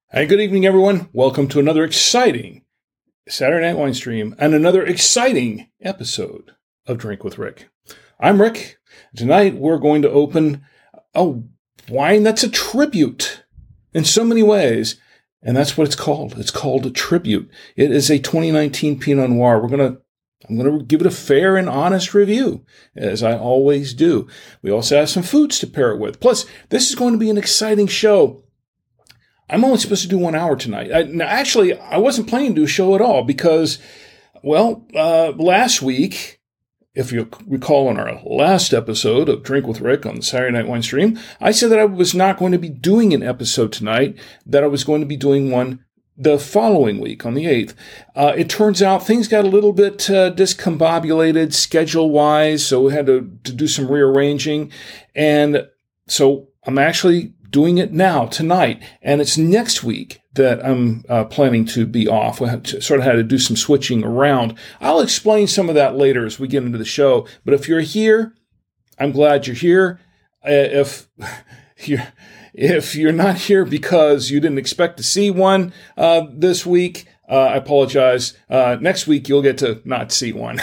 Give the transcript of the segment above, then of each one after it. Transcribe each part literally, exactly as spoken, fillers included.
Hey, good evening, everyone. Welcome to another exciting Saturday Night Wine Stream and another exciting episode of Drink with Rick. I'm Rick. Tonight, we're going to open a wine that's a tribute in so many ways, and that's what it's called. It's called a tribute. It is a twenty nineteen Pinot Noir. We're going to I'm going to give it a fair and honest review, as I always do. We also have some foods to pair it with. Plus, this is going to be an exciting show. I'm only supposed to do one hour tonight. I, now, actually, I wasn't planning to do a show at all because, well, uh, last week, if you recall on our last episode of Drink with Rick on the Saturday Night Wine Stream, I said that I was not going to be doing an episode tonight, that I was going to be doing one the following week on the eighth. Uh, it turns out things got a little bit uh, discombobulated schedule-wise, so we had to, to do some rearranging. And so I'm actually doing it now, tonight, and it's next week that I'm uh, planning to be off. We have to, sort of had to do some switching around. I'll explain some of that later as we get into the show, but if you're here, I'm glad you're here. Uh, if you're if you're not here because you didn't expect to see one uh, this week, uh, I apologize. Uh, next week, you'll get to not see one.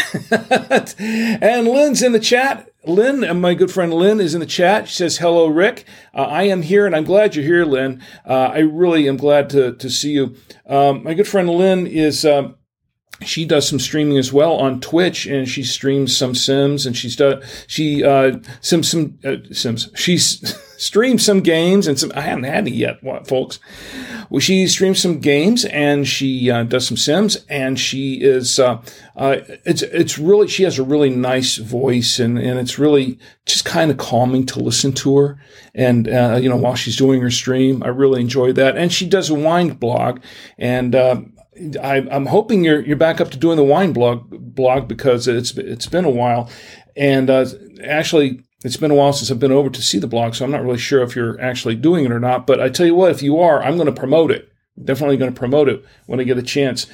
And Lynn's in the chat. Lynn, my good friend Lynn, is in the chat. She says, hello, Rick. Uh, I am here, and I'm glad you're here, Lynn. Uh, I really am glad to, to see you. Um, my good friend Lynn is, um, she does some streaming as well on Twitch, and she streams some Sims, and she's done, she, uh, Sims, some, uh, Sims, she's streamed some games, and some, I haven't had any yet, what, folks. Well, she streams some games, and she uh, does some Sims, and she is, uh, uh, it's, it's really, she has a really nice voice, and, and it's really just kind of calming to listen to her. And, uh, you know, while she's doing her stream, I really enjoy that. And she does a wine blog, and, um, I, I'm hoping you're, you're back up to doing the wine blog, blog because it's, it's been a while. And, uh, actually, it's been a while since I've been over to see the blog, so I'm not really sure if you're actually doing it or not. But I tell you what, if you are, I'm going to promote it. Definitely going to promote it when I get a chance.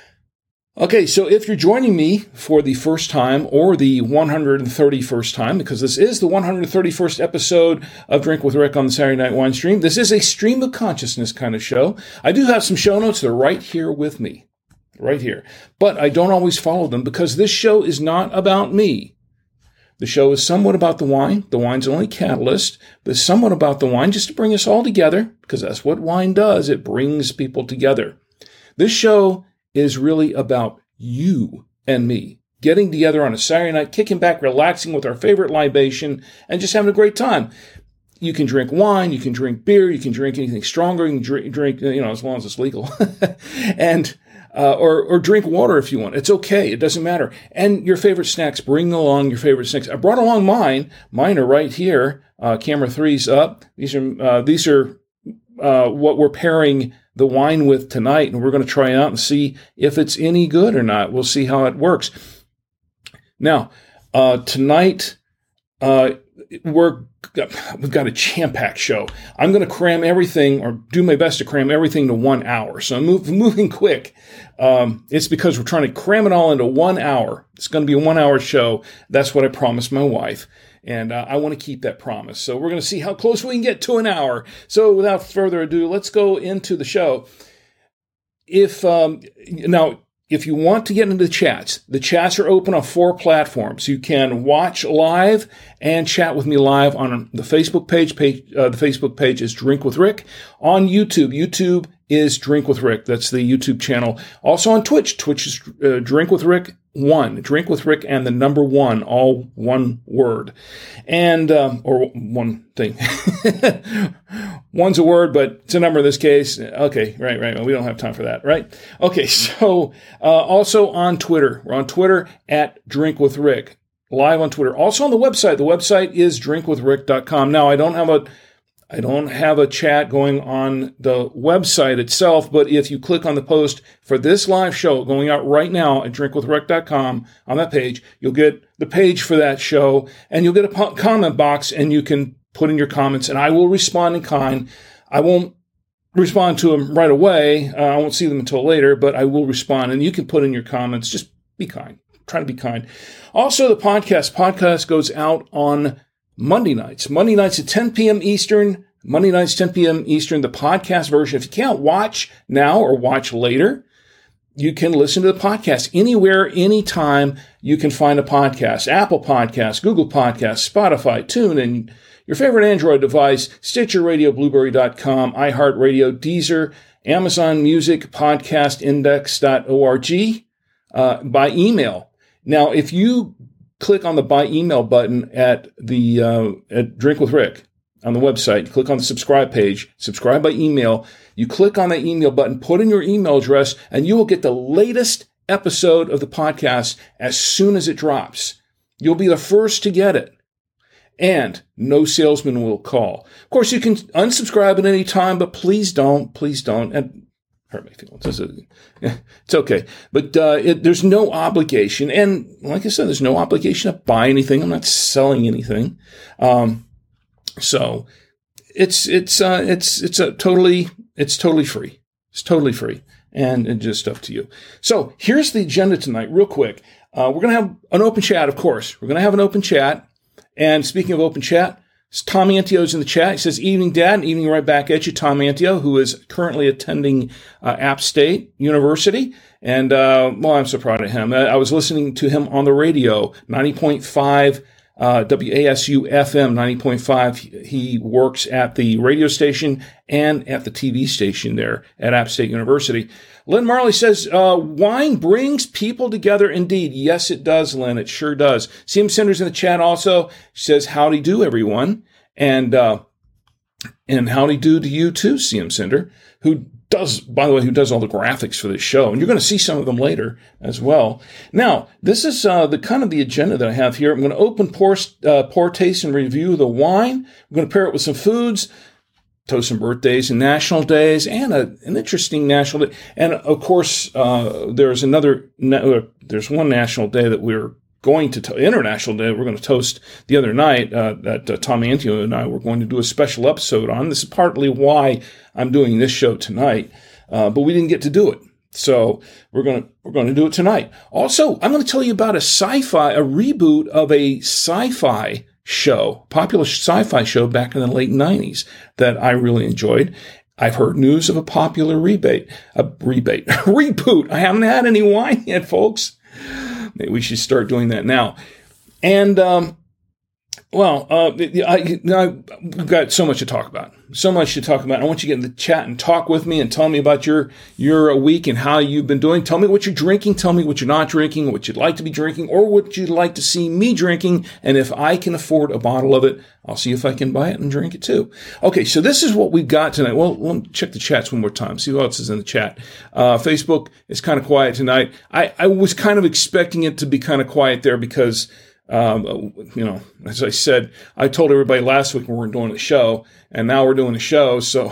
Okay, so if you're joining me for the first time or the one hundred thirty-first time, because this is the one hundred thirty-first episode of Drink with Rick on the Saturday Night Wine Stream, this is a stream of consciousness kind of show. I do have some show notes that are right here with me, right here. But I don't always follow them because this show is not about me. The show is somewhat about the wine. The wine's only catalyst, but it's somewhat about the wine just to bring us all together, because that's what wine does. It brings people together. This show is really about you and me getting together on a Saturday night, kicking back, relaxing with our favorite libation, and just having a great time. You can drink wine, you can drink beer, you can drink anything stronger, you can drink, drink you know, as long as it's legal. and Uh, or, or drink water if you want. It's okay. It doesn't matter. And your favorite snacks, bring along your favorite snacks. I brought along mine. Mine are right here. Uh, camera three's up. These are, uh, these are, uh, what we're pairing the wine with tonight. And we're going to try out and see if it's any good or not. We'll see how it works. Now, uh, tonight, uh, we're, we've got a jam-packed show. I'm going to cram everything, or do my best to cram everything to one hour. So I'm move, moving quick. Um, it's because we're trying to cram it all into one hour. It's going to be a one-hour show. That's what I promised my wife. And uh, I want to keep that promise. So we're going to see how close we can get to an hour. So without further ado, let's go into the show. If um, now... If you want to get into the chats, the chats are open on four platforms. You can watch live and chat with me live on the Facebook page. page uh, the Facebook page is Drink with Rick. On YouTube, YouTube is Drink with Rick. That's the YouTube channel. Also on Twitch, Twitch is uh, Drink with Rick one. Drink with Rick and the number one, all one word. And, um, or one thing. One's a word, but it's a number in this case. Okay, right, right. Well, we don't have time for that, right? Okay, so uh, also on Twitter. We're on Twitter at Drink with Rick. Live on Twitter. Also on the website. The website is drink with rick dot com. Now, I don't have a I don't have a chat going on the website itself, but if you click on the post for this live show going out right now at drink with rick dot com on that page, you'll get the page for that show, and you'll get a po- comment box, and you can put in your comments, and I will respond in kind. I won't respond to them right away. Uh, I won't see them until later, but I will respond, and you can put in your comments. Just be kind. Try to be kind. Also, the podcast. Podcast goes out on Monday nights. Monday nights at ten p.m. Eastern, Monday nights, ten p.m. Eastern, the podcast version. If you can't watch now or watch later, you can listen to the podcast anywhere, anytime you can find a podcast. Apple Podcasts, Google Podcasts, Spotify, TuneIn, your favorite Android device, Stitcher Radio, Blueberry dot com, iHeartRadio, Deezer, Amazon Music, podcast index dot org, uh, by email. Now, if you click on the by email button at the uh, at Drink with Rick on the website, you click on the subscribe page, subscribe by email, you click on that email button, put in your email address, and you will get the latest episode of the podcast as soon as it drops. You'll be the first to get it. And no salesman will call. Of course, you can unsubscribe at any time, but please don't, please don't. And hurt my feelings. It's, a, it's okay. But uh, it, there's no obligation. And like I said, there's no obligation to buy anything. I'm not selling anything. Um, so it's it's uh, it's it's a totally it's totally free. It's totally free, and, and just up to you. So here's the agenda tonight, real quick. Uh, we're gonna have an open chat, of course. We're gonna have an open chat. And speaking of open chat, Tom Antio's in the chat. He says, "Evening, Dad," and evening right back at you, Tom Antio, who is currently attending uh, App State University. And, uh, well, I'm so proud of him. I, I was listening to him on the radio, ninety point five uh, W A S U F M, ninety point five. He works at the radio station and at the T V station there at App State University. Lynn Marley says, uh, wine brings people together indeed. Yes, it does, Lynn. It sure does. C M Cinder's in the chat also. She says, howdy do, everyone. And, uh, and howdy do to you too, C M Cinder, who does, by the way, who does all the graphics for this show. And you're going to see some of them later as well. Now, this is, uh, the kind of the agenda that I have here. I'm going to open, pour, uh, pour, taste, and review the wine. I'm going to pair it with some foods, toast some birthdays and national days, and a, an interesting national day. And of course, uh, there's another, uh, there's one national day that we're going to, to international day we're going to toast the other night, uh, that uh, Tom Antio and I were going to do a special episode on. This is partly why I'm doing this show tonight, uh, but we didn't get to do it. So we're going to, we're going to do it tonight. Also, I'm going to tell you about a sci-fi, a reboot of a sci-fi show, popular sci-fi show back in the late nineties that I really enjoyed. I've heard news of a popular rebate, a rebate, reboot. I haven't had any wine yet, folks. Maybe we should start doing that now. And, um, well, uh, I, I, we've got so much to talk about. So much to talk about. I want you to get in the chat and talk with me and tell me about your, your week and how you've been doing. Tell me what you're drinking. Tell me what you're not drinking, what you'd like to be drinking, or what you'd like to see me drinking. And if I can afford a bottle of it, I'll see if I can buy it and drink it too. Okay, so this is what we've got tonight. Well, let me check the chats one more time. See who else is in the chat. Uh, Facebook is kind of quiet tonight. I, I was kind of expecting it to be kind of quiet there because Um, you know, as I said, I told everybody last week we weren't doing a show, and now we're doing a show. So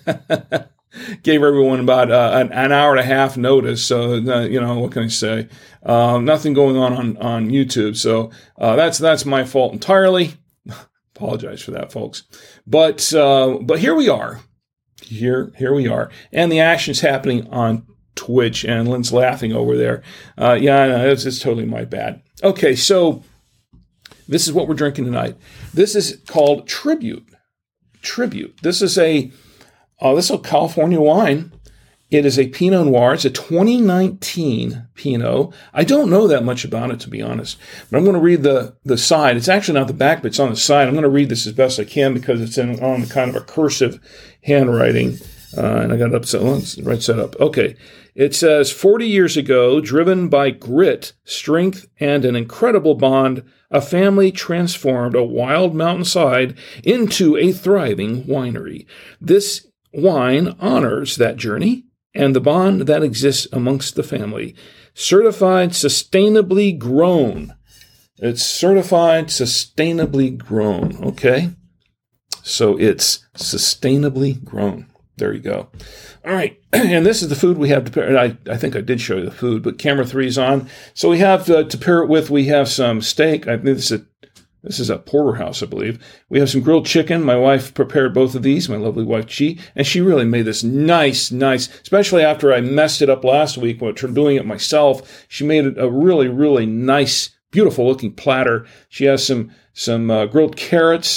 gave everyone about uh, an, an hour and a half notice. So, uh, you know, what can I say? Um, nothing going on on, on YouTube. So uh, that's that's my fault entirely. Apologize for that, folks. But uh, but here we are. Here here we are. And the action's happening on Twitch, and Lynn's laughing over there. Uh, yeah, I know, it's, it's totally my bad. Okay, so this is what we're drinking tonight. This is called Tribute. Tribute. This is a uh, this is a California wine. It is a Pinot Noir. It's a twenty nineteen Pinot. I don't know that much about it, to be honest. But I'm going to read the, the side. It's actually not the back, but it's on the side. I'm going to read this as best I can because it's in on kind of a cursive handwriting. Uh, and I got it up, so let's right set up. Okay. It says, forty years ago, driven by grit, strength, and an incredible bond, a family transformed a wild mountainside into a thriving winery. This wine honors that journey and the bond that exists amongst the family. Certified sustainably grown. It's certified sustainably grown, okay? So it's sustainably grown. There you go. All right. And this is the food we have to pair. I, I think I did show you the food, but camera three is on. So we have uh, to pair it with, we have some steak. I think this is a, this is a porterhouse, I believe. We have some grilled chicken. My wife prepared both of these, my lovely wife, Chi, and she really made this nice, nice, especially after I messed it up last week when doing it myself. She made it a really, really nice, beautiful looking platter. She has some, some uh, grilled carrots.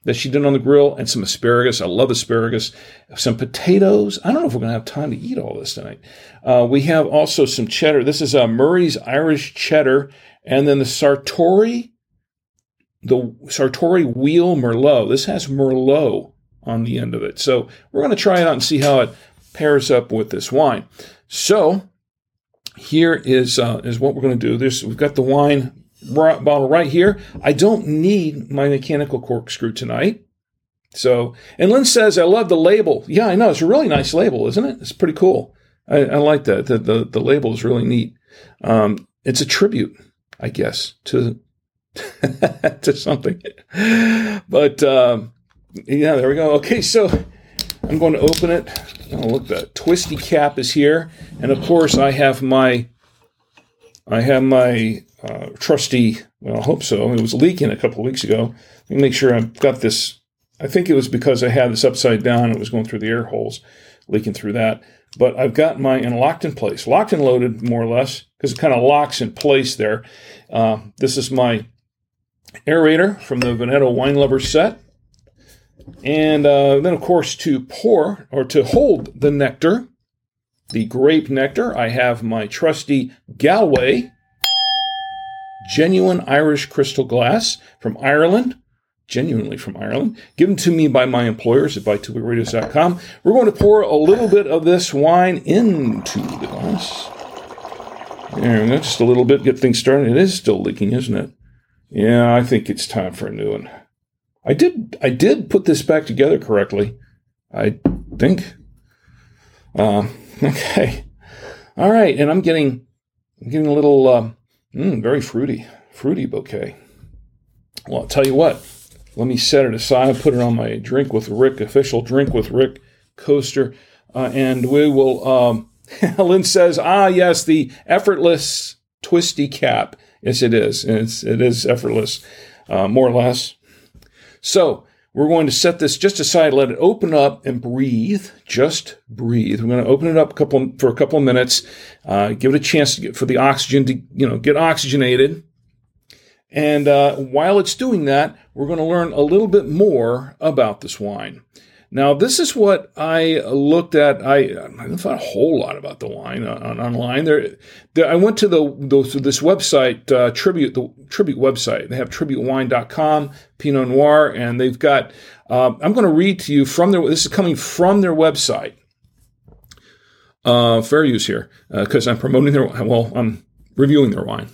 that she did on the grill, and some asparagus. I love asparagus. Some potatoes. I don't know if we're going to have time to eat all this tonight. Uh, we have also some cheddar. This is uh, Murray's Irish cheddar, and then the Sartori, the Sartori Wheel Merlot. This has Merlot on the end of it. So we're going to try it out and see how it pairs up with this wine. So here is uh, is what we're going to do. This we've got the wine bottle right here. I don't need my mechanical corkscrew tonight. So, and Lynn says, I love the label. Yeah, I know. It's a really nice label, isn't it? It's pretty cool. I, I like that. The, the, the label is really neat. Um, it's a tribute, I guess, to, to something. But, um, yeah, there we go. Okay, so I'm going to open it. Oh, look, the twisty cap is here. And, of course, I have my, I have my, Uh, trusty, well, I hope so. It was leaking a couple of weeks ago. Let me make sure I've got this. I think it was because I had this upside down. It was going through the air holes, leaking through that. But I've got mine and locked in place, locked and loaded more or less, because it kind of locks in place there. Uh, this is my aerator from the Veneto Wine Lovers set. And uh, then, of course, to pour or to hold the nectar, the grape nectar, I have my trusty Galway genuine Irish crystal glass from Ireland, genuinely from Ireland, given to me by my employers at buy two wheat radios dot com. We're going to pour a little bit of this wine into the glass. There we go, just a little bit, get things started. It is still leaking, isn't it? Yeah, I think it's time for a new one. I did, I did put this back together correctly, I think. Uh, okay, all right, and I'm getting, I'm getting a little. Uh, Mmm, very fruity, fruity bouquet. Well, I'll tell you what. Let me set it aside, put it on my Drink with Rick, official Drink with Rick coaster, uh, and we will, um, Lynn says, ah, yes, the effortless twisty cap. Yes, it is. It's, it is effortless, uh, more or less. So we're going to set this just aside, let it open up and breathe. Just breathe. We're going to open it up a couple for a couple of minutes, uh, give it a chance to get for the oxygen to you know get oxygenated. And uh, while it's doing that, we're going to learn a little bit more about this wine. Now, this is what I looked at. I, I didn't find a whole lot about the wine on, online. There, there, I went to the, the this website, uh, Tribute, the Tribute website. They have tribute wine dot com, Pinot Noir, and they've got, uh, I'm going to read to you from their, this is coming from their website. Uh, fair use here, because uh, I'm promoting their, well, I'm reviewing their wine.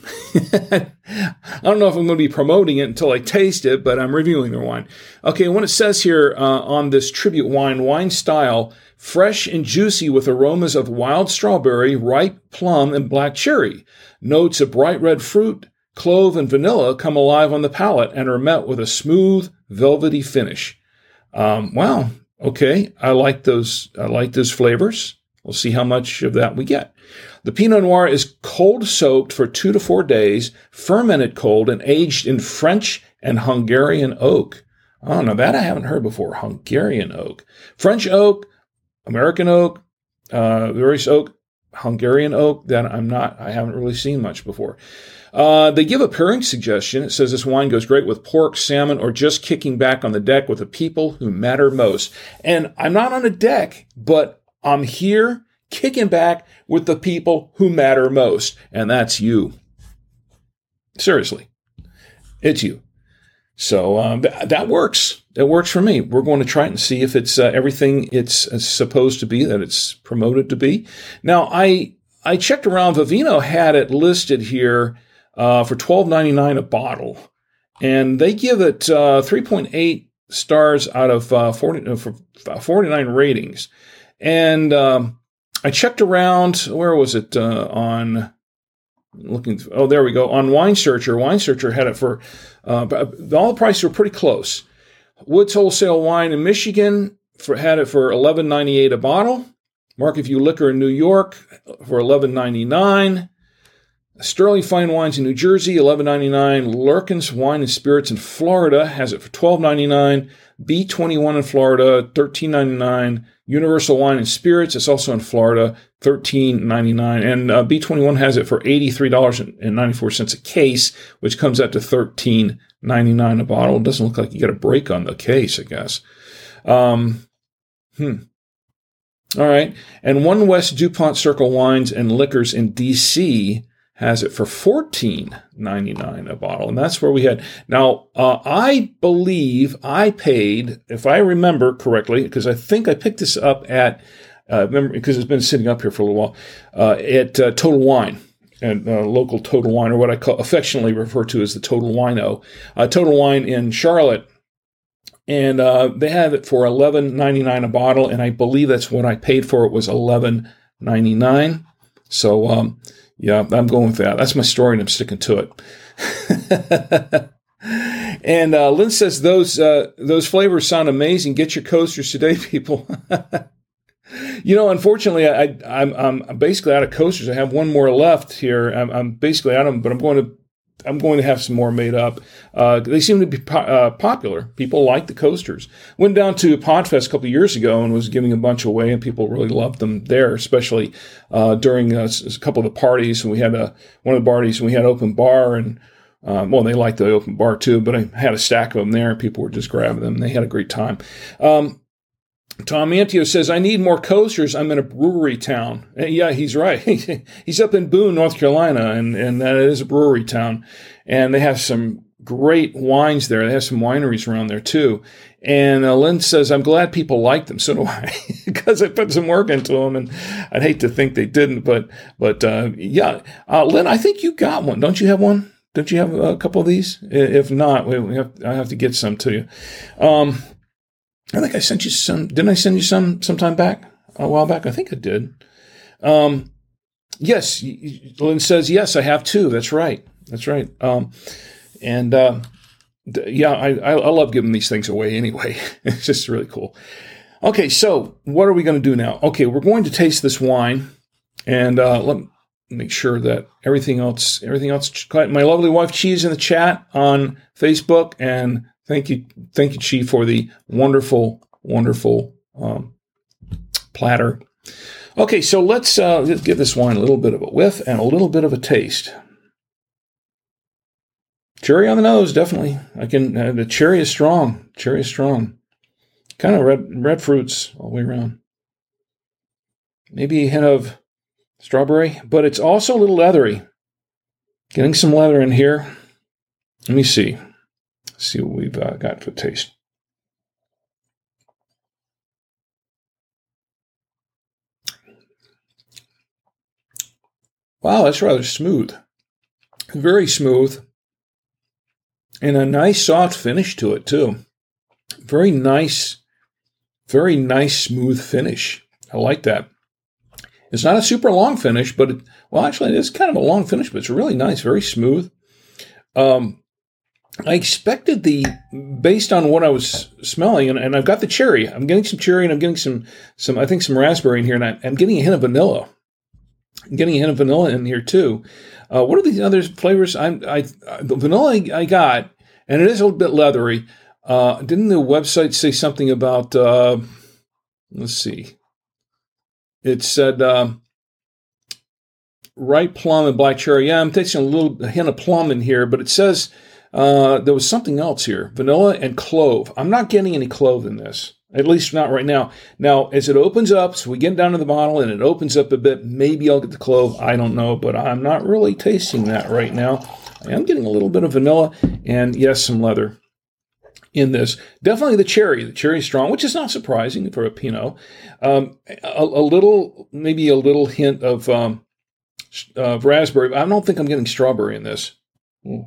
I don't know if I'm going to be promoting it until I taste it, but I'm reviewing their wine. Okay, when it says here uh, on this Tribute wine, wine style, fresh and juicy with aromas of wild strawberry, ripe plum, and black cherry. Notes of bright red fruit, clove, and vanilla come alive on the palate and are met with a smooth, velvety finish. Um, wow, okay, I like those. I like those flavors. We'll see how much of that we get. The Pinot Noir is cold soaked for two to four days, fermented cold, and aged in French and Hungarian oak. Oh, now that I haven't heard before. Hungarian oak. French oak, American oak, uh, various oak, Hungarian oak, that I'm not, I haven't really seen much before. Uh, they give a pairing suggestion. It says this wine goes great with pork, salmon, or just kicking back on the deck with the people who matter most. And I'm not on a deck, but I'm here kicking back with the people who matter most, and that's you. Seriously, it's you. So um, th- that works. It works for me. We're going to try it and see if it's uh, everything it's uh, supposed to be, that it's promoted to be. Now, I I checked around. Vivino had it listed here uh, for twelve ninety-nine a bottle, and they give it uh, three point eight stars out of uh, forty, uh, for forty-nine ratings. And um, I checked around, where was it, uh, on, looking, oh, there we go, on Wine Searcher. Wine Searcher had it for, uh, all the prices were pretty close. Woods Wholesale Wine in Michigan for, had it for eleven ninety-eight a bottle. Market View Liquor in New York for eleven ninety-nine. Sterling Fine Wines in New Jersey, eleven ninety-nine. Lurkins Wine and Spirits in Florida has it for twelve ninety-nine. B twenty-one in Florida, thirteen ninety-nine. Universal Wine and Spirits, it's also in Florida, thirteen ninety-nine. And uh, B twenty-one has it for eighty-three dollars and ninety-four cents a case, which comes out to thirteen ninety-nine a bottle. It doesn't look like you got a break on the case, I guess. Um, hmm. All right. And One West DuPont Circle Wines and Liquors in D C has it for fourteen ninety-nine a bottle. And that's where we had. Now, uh, I believe I paid, if I remember correctly, because I think I picked this up at, uh, remember, because it's been sitting up here for a little while, uh, at uh, Total Wine. And uh, local Total Wine, or what I call affectionately refer to as the Total Wino, uh, Total Wine in Charlotte, and uh, they have it for eleven ninety-nine a bottle, and I believe that's what I paid for it was eleven ninety-nine. So um, yeah, I'm going with that. That's my story, and I'm sticking to it. And uh, Lynn says those uh, those flavors sound amazing. Get your coasters today, people. You know, unfortunately, I, I'm, I'm basically out of coasters. I have one more left here. I'm, I'm basically out of them, but I'm going to I'm going to have some more made up. Uh, they seem to be po- uh, popular. People like the coasters. Went down to Podfest a couple of years ago and was giving a bunch away, and people really loved them there, especially uh, during a, a couple of the parties. And we had a one of the parties, and we had open bar, and um, well, they liked the open bar too. But I had a stack of them there, and people were just grabbing them. They had a great time. Um, Tom Antio says, I need more coasters. I'm in a brewery town. Yeah, he's right. He's up in Boone, North Carolina, and, and that is a brewery town. And they have some great wines there. They have some wineries around there, too. And uh, Lynn says, I'm glad people like them. So do I, because I put some work into them, and I'd hate to think they didn't. But, but uh, yeah, uh, Lynn, I think you got one. Don't you have one? Don't you have a couple of these? If not, we have, I have to get some to you. Um I think I sent you some. Didn't I send you some sometime back, a while back? I think I did. Um, yes, Lynn says, yes, I have two. That's right. That's right. Um, and uh, yeah, I, I love giving these things away anyway. It's just really cool. Okay, so what are we going to do now? Okay, we're going to taste this wine, and uh, let me make sure that everything else, everything else. My lovely wife Chi's in the chat on Facebook, and Thank you, thank you, Chi, for the wonderful, wonderful um, platter. Okay, so let's, uh, let's give this wine a little bit of a whiff and a little bit of a taste. Cherry on the nose, definitely. I can. Uh, the cherry is strong. Cherry is strong. Kind of red, red fruits all the way around. Maybe a hint of strawberry, but it's also a little leathery. Getting some leather in here. Let me see. See what we've uh, got for taste. Wow, that's rather smooth. Very smooth. And a nice soft finish to it, too. Very nice, very nice smooth finish. I like that. It's not a super long finish, but, it, well, actually, it is kind of a long finish, but it's really nice, very smooth. Um, I expected the, based on what I was smelling, and, and I've got the cherry. I'm getting some cherry, and I'm getting some, some I think, some raspberry in here, and I, I'm getting a hint of vanilla. I'm getting a hint of vanilla in here, too. Uh, what are these other flavors? I, I, the vanilla I, I got, and it is a little bit leathery. Uh, didn't the website say something about, uh, let's see. It said uh, ripe plum and black cherry. Yeah, I'm tasting a little a hint of plum in here, but it says uh, there was something else here. Vanilla and clove. I'm not getting any clove in this, at least not right now. Now, as it opens up, so we get down to the bottle and it opens up a bit, maybe I'll get the clove. I don't know, but I'm not really tasting that right now. I am getting a little bit of vanilla and, yes, some leather in this. Definitely the cherry. The cherry is strong, which is not surprising for a Pinot. Um, a, a little, maybe a little hint of, um, of raspberry. I don't think I'm getting strawberry in this. Ooh.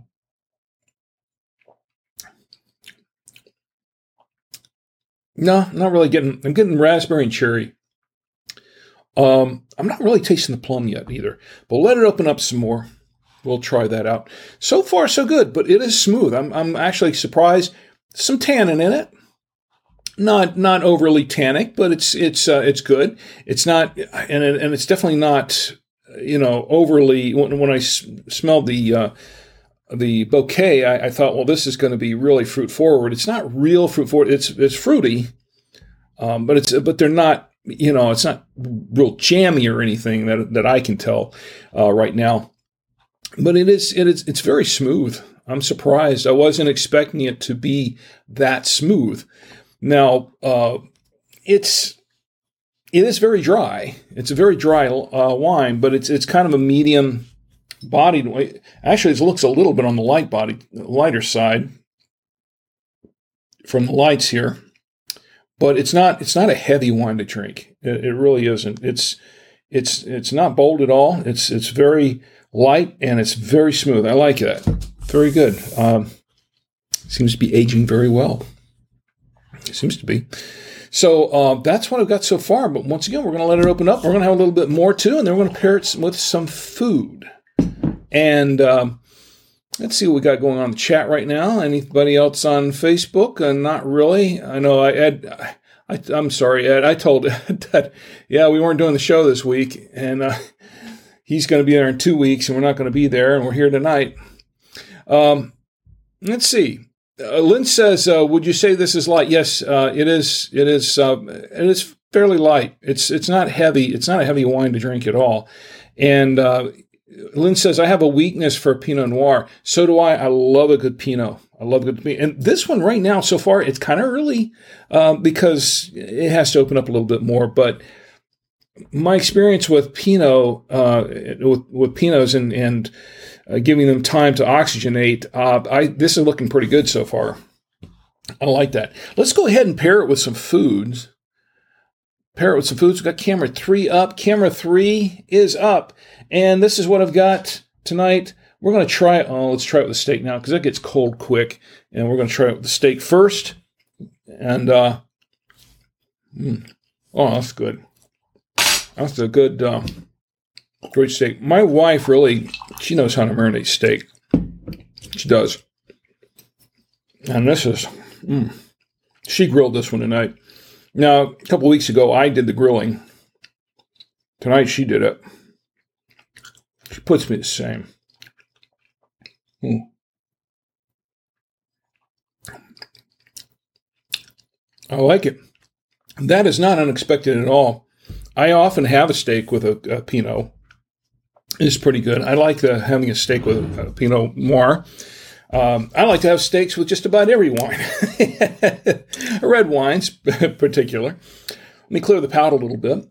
No, I'm not really getting, I'm getting raspberry and cherry. Um, I'm not really tasting the plum yet either, but let it open up some more. We'll try that out. So far, so good, but it is smooth. I'm, I'm actually surprised. Some tannin in it. Not, not overly tannic, but it's, it's, uh, it's good. It's not, and it, and it's definitely not, you know, overly, when, when I s- smelled the, uh, the bouquet, I, I thought, well, this is going to be really fruit forward. It's not real fruit forward. It's it's fruity, um, but it's but they're not. You know, it's not real jammy or anything that that I can tell uh, right now. But it is it is it's very smooth. I'm surprised. I wasn't expecting it to be that smooth. Now, uh, it's it is very dry. It's a very dry uh, wine, but it's it's kind of a medium bodied wine. Actually, it looks a little bit on the light body, lighter side from the lights here, but it's not it's not a heavy wine to drink. It, it really isn't. It's it's it's not bold at all. It's it's very light and it's very smooth. I like that. Very good. Um, seems to be aging very well. It seems to be. So uh, that's what I've got so far. But once again, we're going to let it open up. We're going to have a little bit more too, and then we're going to pair it with some food. And um, let's see what we got going on in the chat right now. Anybody else on Facebook? Uh, not really. I know I Ed. I, I'm sorry, Ed. I told Ed that, yeah, we weren't doing the show this week, and uh, he's going to be there in two weeks, and we're not going to be there, and we're here tonight. Um, let's see. Uh, Lynn says, uh, "Would you say this is light?" Yes, uh, it is. It is. Uh, it is fairly light. It's it's not heavy. It's not a heavy wine to drink at all. And uh, Lynn says, "I have a weakness for Pinot Noir." So do I. I love a good Pinot. I love a good Pinot. And this one right now, so far, it's kind of early um, because it has to open up a little bit more. But my experience with Pinot, uh, with, with Pinots and and Uh, giving them time to oxygenate. Uh, I this is looking pretty good so far. I like that. Let's go ahead and pair it with some foods. Pair it with some foods. We've got camera three up. Camera three is up. And this is what I've got tonight. We're going to try it. Oh, let's try it with the steak now because that gets cold quick. And we're going to try it with the steak first. And, uh, mm, oh, that's good. That's a good... Uh, Great steak. My wife really, she knows how to marinate steak. She does. And this is, mm, she grilled this one tonight. Now, a couple of weeks ago, I did the grilling. Tonight, she did it. She puts me the same. Mm. I like it. That is not unexpected at all. I often have a steak with a, a Pinot. It's pretty good. I like the, having a steak with a Pinot Noir. Um, I like to have steaks with just about every wine. Red wines in particular. Let me clear the palate a little bit.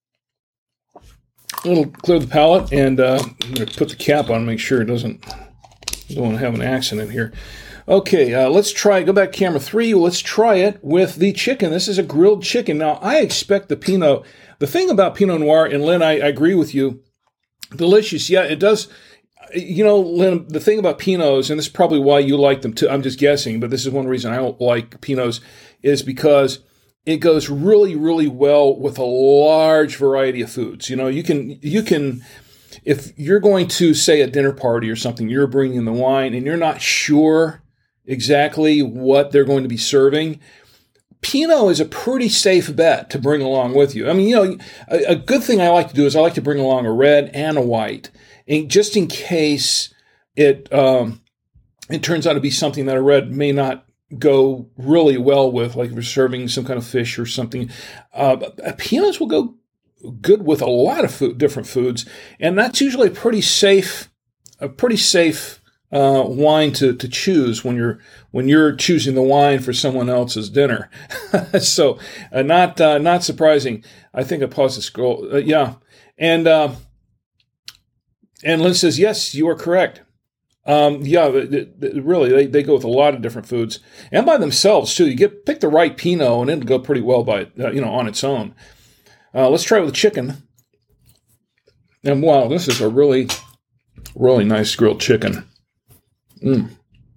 A little clear the palate, and uh, I'm going to put the cap on, make sure it doesn't, don't want to have an accident here. Okay, uh, let's try, go back to camera three. Let's try it with the chicken. This is a grilled chicken. Now, I expect the Pinot, the thing about Pinot Noir, and Lynn, I, I agree with you, delicious. Yeah, it does. You know, Lynn, the thing about Pinots, and this is probably why you like them too, I'm just guessing, but this is one reason I don't like Pinots, is because it goes really, really well with a large variety of foods. You know, you can, you can, if you're going to, say, a dinner party or something, you're bringing the wine and you're not sure exactly what they're going to be serving, Pinot is a pretty safe bet to bring along with you. I mean, you know, a, a good thing I like to do is I like to bring along a red and a white, and just in case it um, it turns out to be something that a red may not go really well with, like if you're serving some kind of fish or something. Uh, Pinots will go good with a lot of food, different foods, and that's usually a pretty safe, a pretty safe uh, wine to, to choose when you're when you're choosing the wine for someone else's dinner. So, uh, not uh, not surprising. I think I paused the scroll. Uh, yeah, and uh, and Lynn says yes, you are correct. Um, yeah, it, it, really, they, they go with a lot of different foods and by themselves too. You get pick the right Pinot, and it'll go pretty well by uh, you know on its own. Uh, let's try it with chicken. And wow, this is a really, really nice grilled chicken. Mm.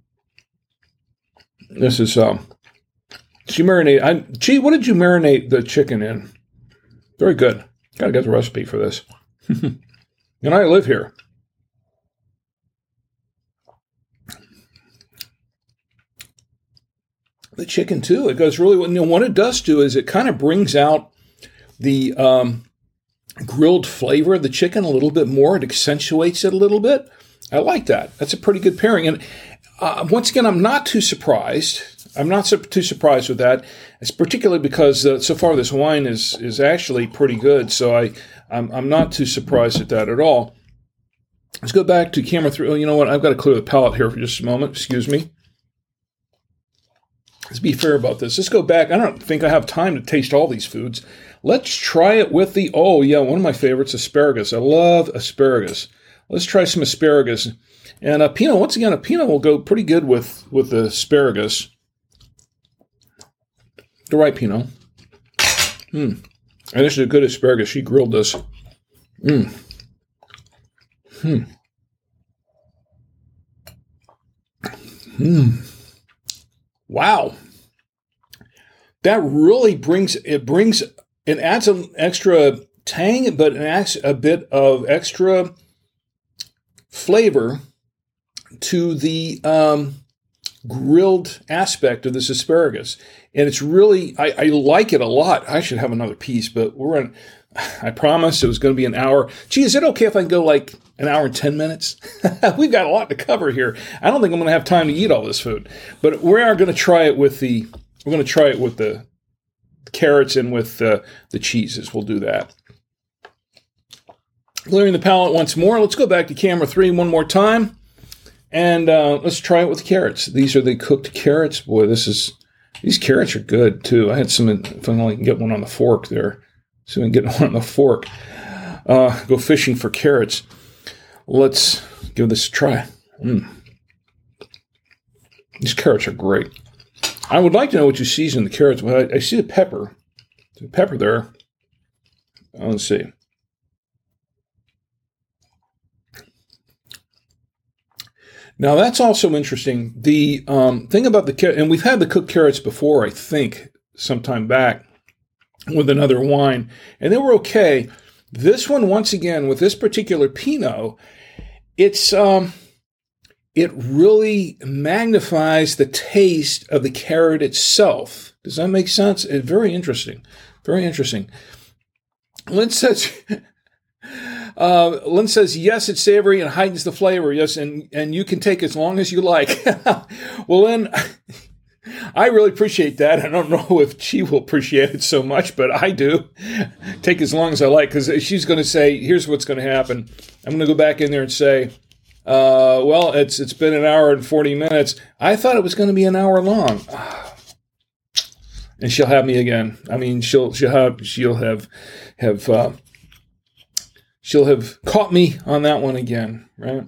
This is, um, she marinated, I, gee, what did you marinate the chicken in? Very good. Gotta get the recipe for this. And I live here. The chicken, too, it goes really well. You know, what it does do is it kind of brings out the um, grilled flavor of the chicken a little bit more. It accentuates it a little bit. I like that. That's a pretty good pairing. And uh, once again, I'm not too surprised. I'm not so, too surprised with that. It's particularly because uh, so far this wine is is actually pretty good. So I, I'm, I'm not too surprised at that at all. Let's go back to camera three. Oh, you know what? I've got to clear the palate here for just a moment. Excuse me. Let's be fair about this. Let's go back. I don't think I have time to taste all these foods. Let's try it with the, oh yeah, one of my favorites, asparagus. I love asparagus. Let's try some asparagus. And a Pinot, once again, a Pinot will go pretty good with, with the asparagus. The right Pinot. Hmm. And this is a good asparagus. She grilled this. Mmm. Hmm. Hmm. Wow. That really brings, it brings, it adds an extra tang, but it adds a bit of extra flavor to the um, grilled aspect of this asparagus. And it's really, I, I like it a lot. I should have another piece, but we're in, I promised it was going to be an hour. Gee, is it okay if I go like an hour and ten minutes? We've got a lot to cover here. I don't think I'm going to have time to eat all this food, but we are going to try it with the, we're going to try it with the carrots and with uh, the cheeses. We'll do that. Clearing the palate once more. Let's go back to camera three one more time. And uh, let's try it with the carrots. These are the cooked carrots. Boy, this is, these carrots are good too. I had some, if I only can get one on the fork there. So we can get one on the fork. Uh, go fishing for carrots. Let's give this a try. Mm. These carrots are great. I would like to know what you season the carrots with. I, I see the pepper. The pepper there. Let's see. Now that's also interesting. The um, thing about the carrot, and we've had the cooked carrots before, I think, sometime back with another wine, and they were okay. This one, once again, with this particular Pinot, it's um, it really magnifies the taste of the carrot itself. Does that make sense? It's very interesting. Very interesting. Lynn says, uh, Lynn says, yes, it's savory and heightens the flavor. Yes, and, and you can take as long as you like. Well, Lynn, I really appreciate that. I don't know if she will appreciate it so much, but I do. Take as long as I like, because she's going to say, here's what's going to happen. I'm going to go back in there and say, uh, well, it's it's been an hour and forty minutes. I thought it was going to be an hour long. And she'll have me again. I mean, she'll she'll have she'll have have uh, she'll have caught me on that one again, right?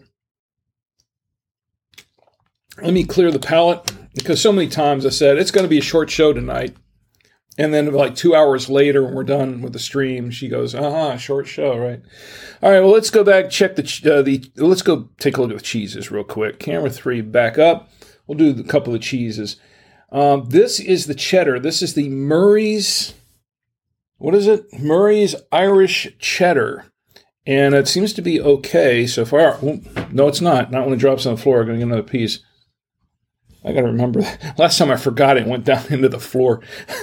Let me clear the palate, because so many times I said it's going to be a short show tonight, and then like two hours later when we're done with the stream, she goes, "Uh-huh, short show, right?" All right, well, let's go back check the uh, the let's go take a look at the cheeses real quick. Camera three, back up. We'll do a couple of cheeses. Um, this is the cheddar. This is the Murray's, what is it? Murray's Irish Cheddar. And it seems to be okay so far. Well, no, it's not. Not when it drops on the floor. I'm going to get another piece. I got to remember that. Last time I forgot it, went down into the floor.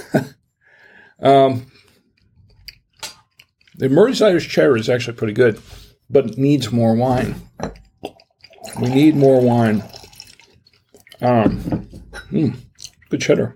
um, the Murray's Irish Cheddar is actually pretty good, but it needs more wine. We need more wine. Um, hmm. Good cheddar.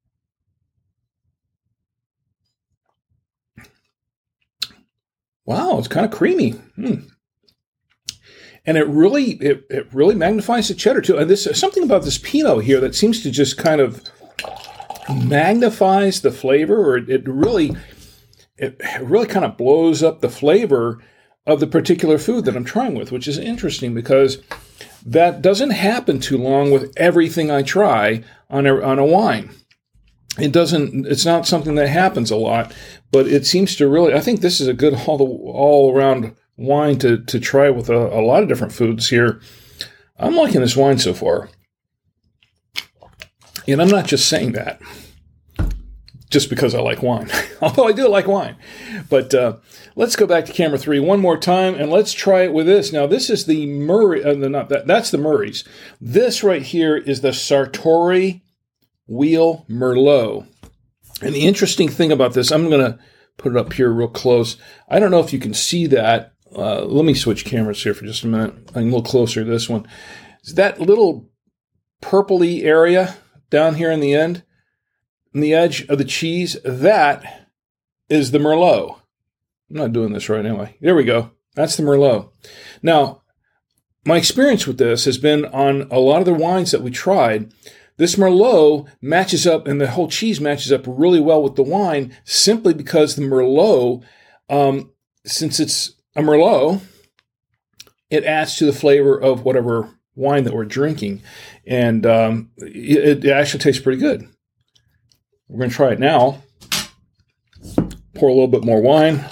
Wow, it's kind of creamy. Mm. And it really it, it really magnifies the cheddar too. And this something about this Pinot here that seems to just kind of magnifies the flavor, or it, it really it really kind of blows up the flavor of the particular food that I'm trying with, which is interesting because that doesn't happen too long with everything I try on a, on a wine. It doesn't, it's not something that happens a lot, but it seems to really, I think this is a good all, all around wine to, to try with a, a lot of different foods here. I'm liking this wine so far. And I'm not just saying that just because I like wine, although I do like wine. But uh, let's go back to camera three one more time, and let's try it with this. Now, this is the Murray, uh, not that, that's the Murray's. This right here is the Sartori Wheel Merlot. And the interesting thing about this, I'm going to put it up here real close. I don't know if you can see that. Uh, let me switch cameras here for just a minute. I'm a little closer to this one. Is that little purpley area down here in the end? On the edge of the cheese, that is the Merlot. I'm not doing this right anyway. There we go. That's the Merlot. Now, my experience with this has been on a lot of the wines that we tried. This Merlot matches up, and the whole cheese matches up really well with the wine, simply because the Merlot, um, since it's a Merlot, it adds to the flavor of whatever wine that we're drinking, and um, it, it actually tastes pretty good. We're going to try it now. Pour a little bit more wine.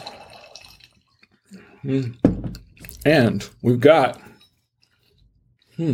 Mm. And we've got, hmm,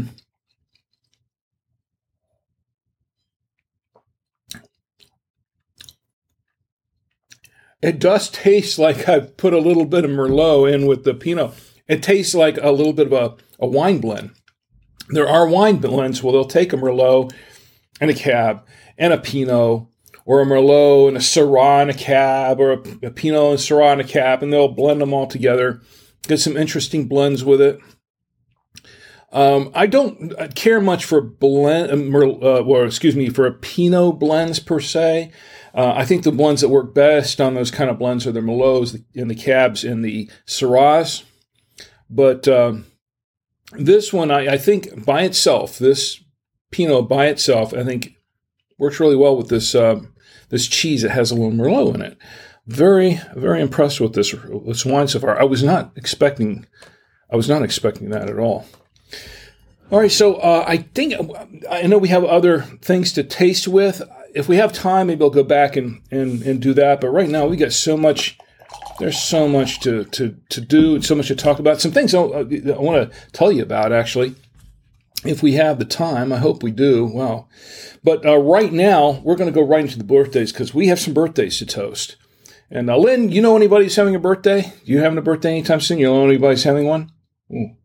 it does taste like I put a little bit of Merlot in with the Pinot. It tastes like a little bit of a, a wine blend. There are wine blends where they'll take a Merlot and a Cab and a Pinot, or a Merlot and a Syrah and a Cab, or a, a Pinot and a Syrah and a Cab, and they'll blend them all together. Get some interesting blends with it. Um, I don't care much for blend, uh, or excuse me, for a Pinot blends per se. Uh, I think the blends that work best on those kind of blends are the Merlots and the Cabs and the Syrahs. But um, this one, I, I think by itself, this Pinot by itself, I think works really well with this uh, this cheese that has a little Merlot in it. Very, very impressed with this, this wine so far. I was not expecting, I was not expecting that at all. All right, so uh, I think, I know we have other things to taste with. If we have time, maybe I'll go back and, and, and do that. But right now, we got so much, there's so much to, to, to do and so much to talk about. Some things I, I want to tell you about, actually, if we have the time. I hope we do. Wow. But uh, right now, we're going to go right into the birthdays because we have some birthdays to toast. And uh, Lynn, you know anybody who's having a birthday? You having a birthday anytime soon? You know anybody who's having one? Ooh.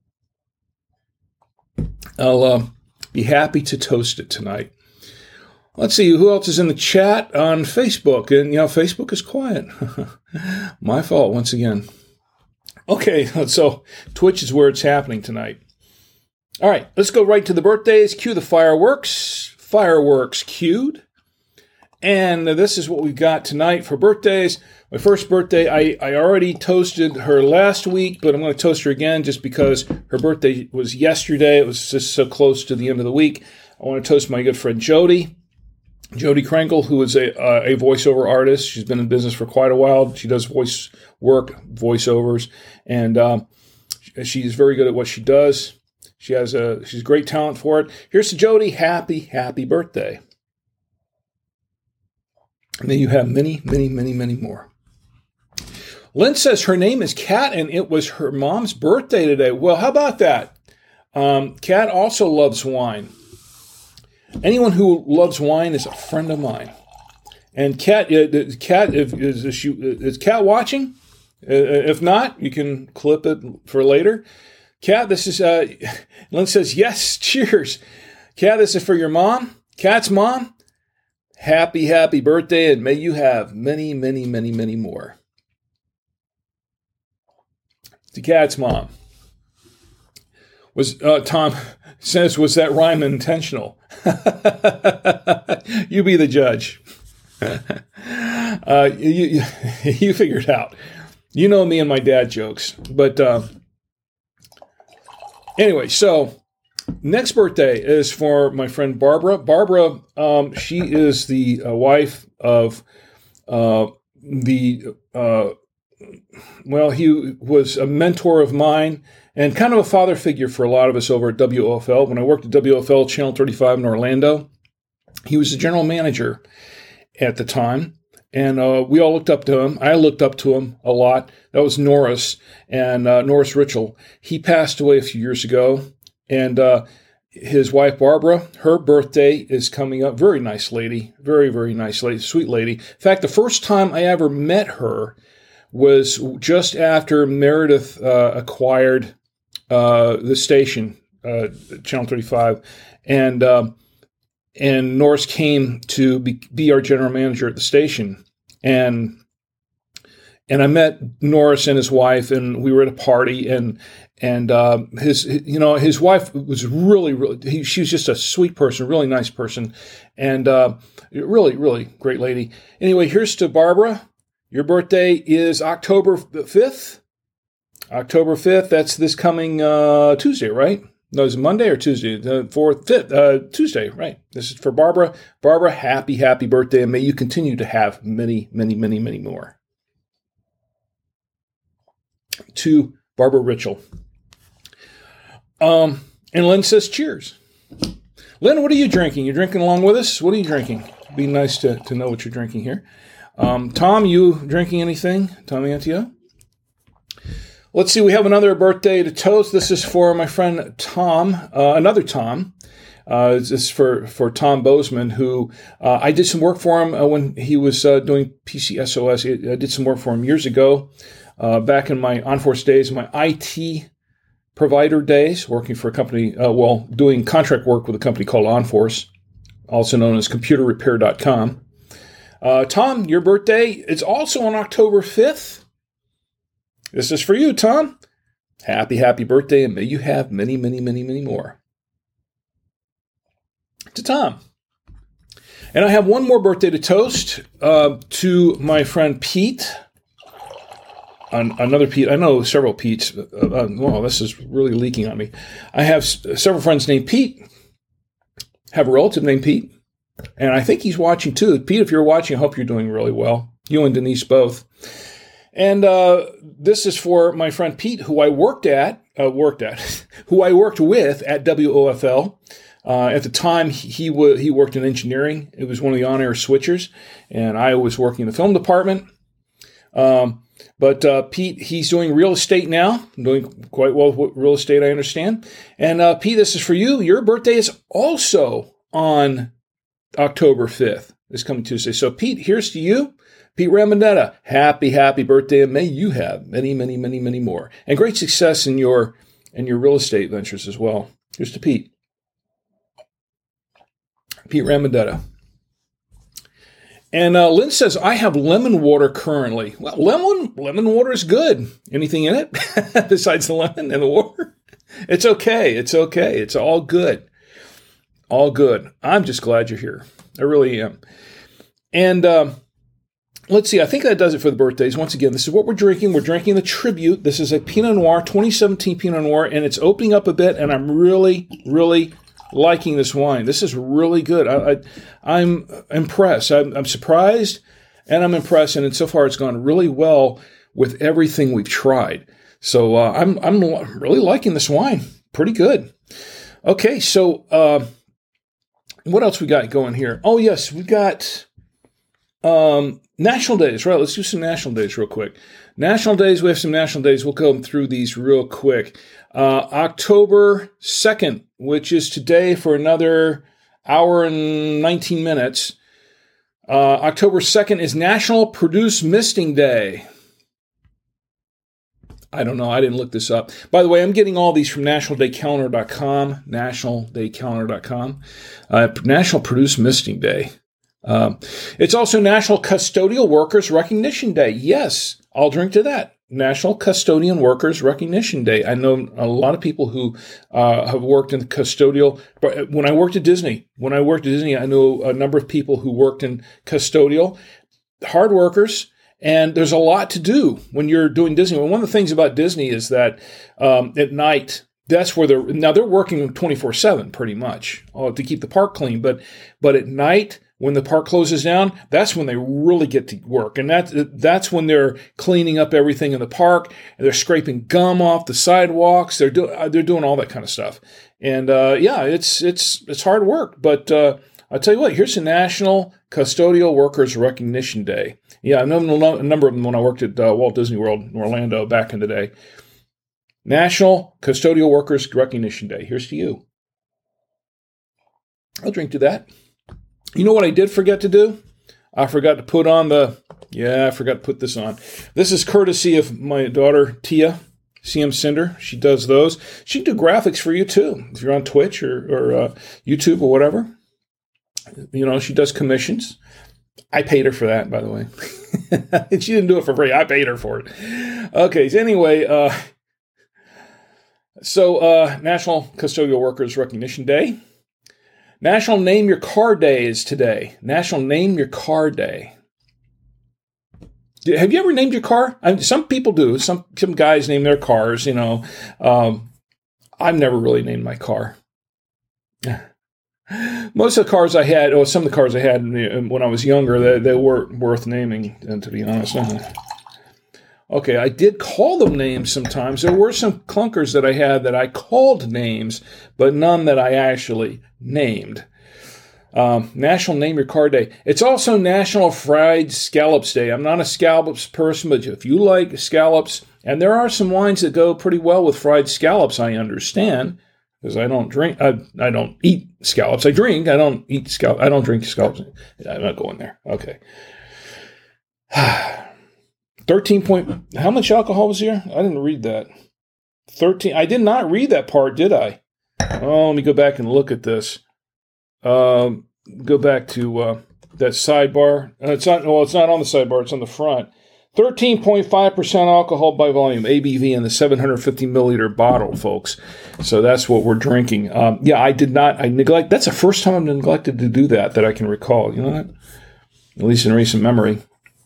I'll uh, be happy to toast it tonight. Let's see, who else is in the chat on Facebook? And, you know, Facebook is quiet. My fault, once again. Okay, so Twitch is where it's happening tonight. All right, let's go right to the birthdays. Cue the fireworks. Fireworks cued. And this is what we've got tonight for birthdays. My first birthday, I, I already toasted her last week, but I'm going to toast her again just because her birthday was yesterday. It was just so close to the end of the week. I want to toast my good friend Jody. Jody Krenkel, who is a, uh, a voiceover artist. She's been in business for quite a while. She does voice work, voiceovers, and um, she's very good at what she does. She has a she's great talent for it. Here's to Jody. Happy, happy birthday. May you have many, many, many, many more. Lynn says her name is Kat, and it was her mom's birthday today. Well, how about that? Um, Kat also loves wine. Anyone who loves wine is a friend of mine. And Kat, uh, Kat, if, is, is, she, is Kat watching? Uh, if not, you can clip it for later. Kat, this is, uh, Lynn says, yes, cheers. Kat, this is for your mom. Kat's mom. Happy, happy birthday, and may you have many, many, many, many more. To Kat's mom. Was uh, Tom says, was that rhyme intentional? You be the judge. uh, you, you, you figure it out. You know me and my dad jokes. But uh, anyway, so next birthday is for my friend Barbara. Barbara, um, she is the uh, wife of uh, the, uh, well, he was a mentor of mine and kind of a father figure for a lot of us over at W O F L. When I worked at W O F L Channel thirty-five in Orlando, he was the general manager at the time. And uh, we all looked up to him. I looked up to him a lot. That was Norris and uh, Norris Ritchell. He passed away a few years ago. And uh, his wife, Barbara, her birthday is coming up. Very nice lady. Very, very nice lady. Sweet lady. In fact, the first time I ever met her was just after Meredith uh, acquired uh, the station, uh, Channel thirty-five. And um, and Norris came to be, be our general manager at the station. And and I met Norris and his wife, and we were at a party, and and uh, his, you know, his wife was really, really, he, she was just a sweet person, really nice person, and uh, really, really great lady. Anyway, here's to Barbara. Your birthday is October fifth. October fifth, that's this coming uh, Tuesday, right? No, is it Monday or Tuesday? The fourth, fifth, uh, Tuesday, right? This is for Barbara. Barbara, happy, happy birthday, and may you continue to have many, many, many, many more. To Barbara Ritchell. Um, and Lynn says, cheers. Lynn, what are you drinking? You're drinking along with us? What are you drinking? It'd be nice to, to know what you're drinking here. Um, Tom, you drinking anything? Tom Antio? Let's see, we have another birthday to toast. This is for my friend Tom, uh, another Tom. Uh, this is for, for Tom Bozeman, who uh, I did some work for him uh, when he was uh, doing P C S O S. I did some work for him years ago, uh, back in my OnForce days, my I T provider days, working for a company, uh, well, doing contract work with a company called OnForce, also known as computer repair dot com. Uh, Tom, your birthday is also on October fifth. This is for you, Tom. Happy, happy birthday, and may you have many, many, many, many more. To Tom. And I have one more birthday to toast uh, to my friend Pete. An- another Pete. I know several Petes. Uh, uh, well, this is really leaking on me. I have s- several friends named Pete. Have a relative named Pete. And I think he's watching too. Pete, if you're watching, I hope you're doing really well. You and Denise both. And uh, this is for my friend Pete, who I worked at, uh, worked at, who I worked with at W O F L. Uh, at the time, he w- he worked in engineering. It was one of the on-air switchers, and I was working in the film department. Um, but uh, Pete, he's doing real estate now, doing quite well with real estate, I understand. And uh, Pete, this is for you. Your birthday is also on October fifth, this coming Tuesday. So Pete, here's to you. Pete Ramondetta, happy, happy birthday, and may you have many, many, many, many more. And great success in your in your real estate ventures as well. Here's to Pete. Pete Ramondetta. And uh, Lynn says, I have lemon water currently. Well, lemon lemon water is good. Anything in it besides the lemon and the water? It's okay. It's okay. It's all good. All good. I'm just glad you're here. I really am. And um, let's see. I think that does it for the birthdays. Once again, this is what we're drinking. We're drinking the Tribute. This is a Pinot Noir, twenty seventeen Pinot Noir, and it's opening up a bit, and I'm really, really liking this wine. This is really good. I, I, I'm impressed. I'm, I'm surprised, and I'm impressed, and so far it's gone really well with everything we've tried. So uh, I'm I'm really liking this wine. Pretty good. Okay, so uh, what else we got going here? Oh, yes, we got um, National Days. Right, let's do some National Days real quick. National Days, we have some National Days. We'll go through these real quick. Uh, October second, which is today for another hour and nineteen minutes. Uh, October second is National Produce Misting Day. I don't know. I didn't look this up. By the way, I'm getting all these from national day calendar dot com, national day calendar dot com. Uh, National Produce Misting Day. Um, it's also National Custodial Workers Recognition Day. Yes, I'll drink to that. National Custodian Workers Recognition Day. I know a lot of people who uh, have worked in the custodial. But when I worked at Disney, when I worked at Disney, I know a number of people who worked in custodial, hard workers. And there's a lot to do when you're doing Disney. Well, one of the things about Disney is that um, at night, that's where they're, now they're working twenty-four seven pretty much uh, to keep the park clean. But but at night, when the park closes down, that's when they really get to work. And that, that's when they're cleaning up everything in the park. And they're scraping gum off the sidewalks. They're, do, they're doing all that kind of stuff. And uh, yeah, it's it's it's hard work. But uh, I'll tell you what, here's the National Custodial Workers Recognition Day. Yeah, I know a number of them when I worked at uh, Walt Disney World in Orlando back in the day. National Custodial Workers Recognition Day. Here's to you. I'll drink to that. You know what I did forget to do? I forgot to put on the, yeah, I forgot to put this on. This is courtesy of my daughter, Tia, C M Cinder. She does those. She can do graphics for you too, if you're on Twitch or, or uh, YouTube or whatever. You know, she does commissions. I paid her for that, by the way. She didn't do it for free. I paid her for it. Okay, so anyway, uh, so uh, National Custodial Workers Recognition Day. National Name Your Car Day is today. National Name Your Car Day. Have you ever named your car? I mean, some people do. Some some guys name their cars, you know. Um, I've never really named my car. Most of the cars I had, or some of the cars I had when I was younger, they, they weren't worth naming, and to be honest. Okay, I did call them names sometimes. There were some clunkers that I had that I called names, but none that I actually named. Um, National Name Your Car Day. It's also National Fried Scallops Day. I'm not a scallops person, but if you like scallops, and there are some wines that go pretty well with fried scallops, I understand, because I don't drink, I, I don't eat scallops. I drink, I don't eat scallops. I don't drink scallops. I'm not going there. Okay. thirteen point, how much alcohol was here? I didn't read that. thirteen, I did not read that part, did I? Oh, let me go back and look at this. Um, go back to uh, that sidebar. Uh, it's not. Well, it's not on the sidebar. It's on the front. thirteen point five percent alcohol by volume, A B V, in the seven hundred fifty milliliter bottle, folks. So that's what we're drinking. Um, yeah, I did not. I neglect. That's the first time I've neglected to do that that I can recall. You know that? At least in recent memory.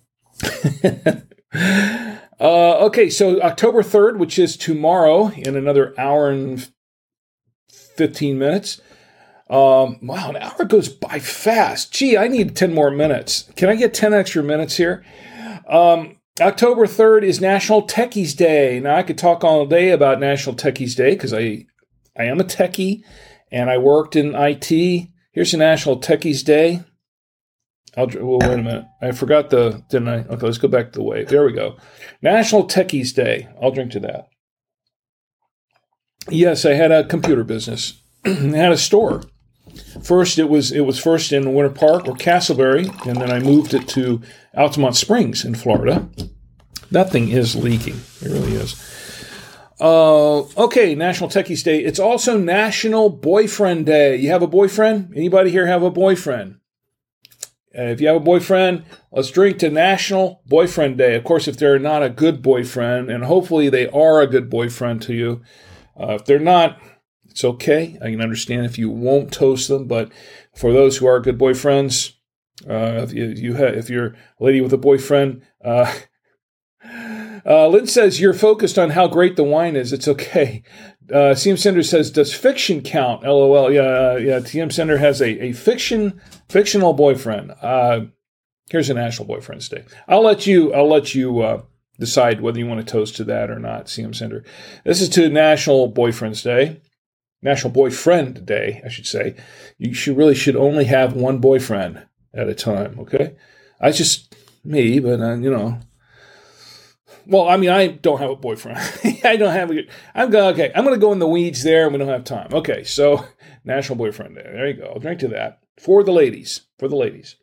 uh, okay, so October third, which is tomorrow, in another hour and fifteen minutes. Um, wow, an hour goes by fast. Gee, I need ten more minutes. Can I get ten extra minutes here? Um, October third is National Techies Day. Now, I could talk all day about National Techies Day because I, I am a techie and I worked in I T. Here's a National Techies Day. I'll, well, wait a minute. I forgot the, didn't I? Okay, let's go back to the way. There we go. National Techies Day. I'll drink to that. Yes, I had a computer business. I had a store. First, it was it was first in Winter Park or Castleberry, and then I moved it to Altamont Springs in Florida. That thing is leaking. It really is. Uh, okay, National Techies Day. It's also National Boyfriend Day. You have a boyfriend? Anybody here have a boyfriend? Uh, if you have a boyfriend, let's drink to National Boyfriend Day. Of course, if they're not a good boyfriend, and hopefully they are a good boyfriend to you. Uh, if they're not, it's okay. I can understand if you won't toast them, but for those who are good boyfriends, uh, if you, you ha- if you're a lady with a boyfriend, uh, uh, Lynn says you're focused on how great the wine is. It's okay. Uh, C M Sender says, does fiction count? LOL. Yeah, uh, yeah. T M Sender has a, a fiction fictional boyfriend. Uh, here's a National Boyfriend's Day. I'll let you. I'll let you uh, decide whether you want to toast to that or not. C M Sender. This is to National Boyfriend's Day. National Boyfriend Day, I should say. You should really should only have one boyfriend at a time, okay? I just, me, but, uh, you know. Well, I mean, I don't have a boyfriend. I don't have a, I'm going, okay, I'm going to go in the weeds there, and we don't have time. Okay, so National Boyfriend Day. There you go. I'll drink to that. For the ladies. For the ladies.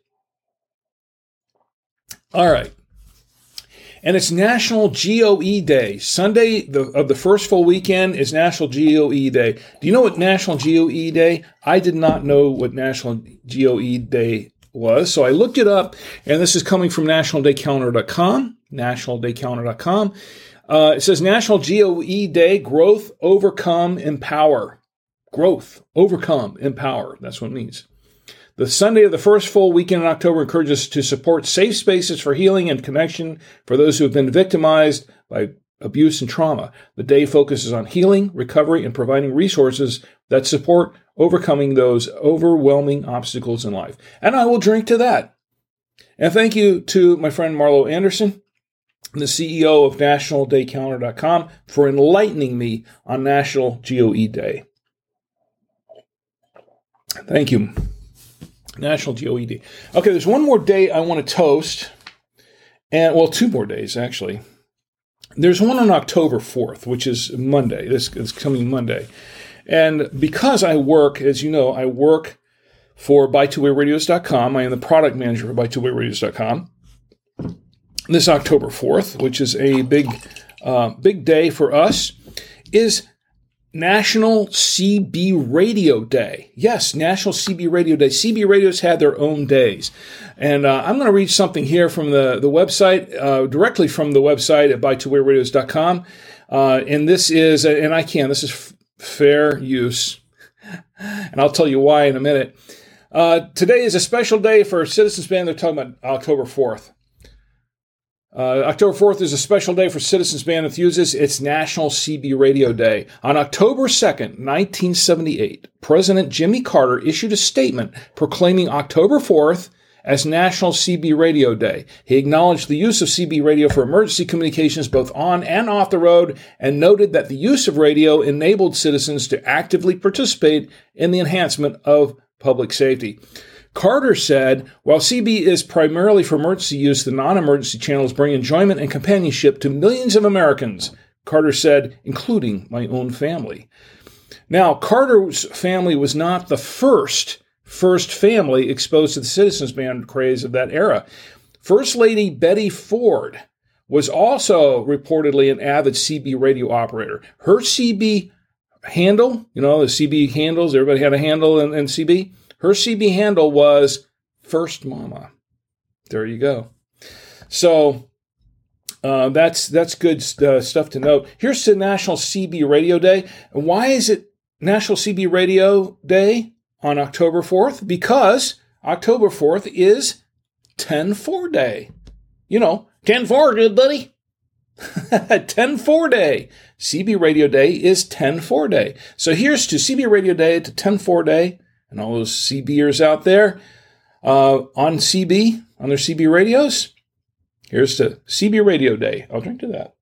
All right. And it's National G O E Day. Sunday the, of the first full weekend is National G O E Day. Do you know what National G O E Day? I did not know what National G O E Day was, so I looked it up, and this is coming from national day calendar dot com, national day calendar dot com. Uh, it says National G O E Day, growth, overcome, empower. Growth, overcome, empower. That's what it means. The Sunday of the first full weekend in October encourages us to support safe spaces for healing and connection for those who have been victimized by abuse and trauma. The day focuses on healing, recovery, and providing resources that support overcoming those overwhelming obstacles in life. And I will drink to that. And thank you to my friend Marlo Anderson, the C E O of national day calendar dot com, for enlightening me on National G O E Day. Thank you. National G O E Day. Okay, there's one more day I want to toast. And, well, two more days, actually. There's one on October fourth, which is Monday. This is coming Monday. And because I work, as you know, I work for buy two way radios dot com. I am the product manager for buy two way radios dot com. This October fourth, which is a big, uh, big day for us, is National C B Radio Day. Yes, National C B Radio Day. C B radios had their own days. And uh, I'm going to read something here from the, the website, uh, directly from the website at buy two way radios dot com. Uh, and this is, and I can, this is f- fair use. And I'll tell you why in a minute. Uh, today is a special day for Citizens Band. They're talking about October fourth. Uh, October fourth is a special day for Citizens Band enthusiasts. It's National C B Radio Day. On October second, nineteen seventy-eight, President Jimmy Carter issued a statement proclaiming October fourth as National C B Radio Day. He acknowledged the use of C B radio for emergency communications both on and off the road and noted that the use of radio enabled citizens to actively participate in the enhancement of public safety. Carter said, while C B is primarily for emergency use, the non-emergency channels bring enjoyment and companionship to millions of Americans, Carter said, including my own family. Now, Carter's family was not the first first family exposed to the Citizens Band craze of that era. First Lady Betty Ford was also reportedly an avid C B radio operator. Her C B handle, you know, the C B handles, everybody had a handle in, in C B. Her C B handle was First Mama. There you go. So uh, that's that's good uh, stuff to note. Here's to National C B Radio Day. And why is it National C B Radio Day on October fourth? Because October fourth is ten four Day. You know, ten four, good buddy. ten four Day. C B Radio Day is ten four Day. So here's to C B Radio Day, to ten four Day. And all those CBers out there uh, on C B, on their C B radios. Here's to C B Radio Day. I'll drink to that.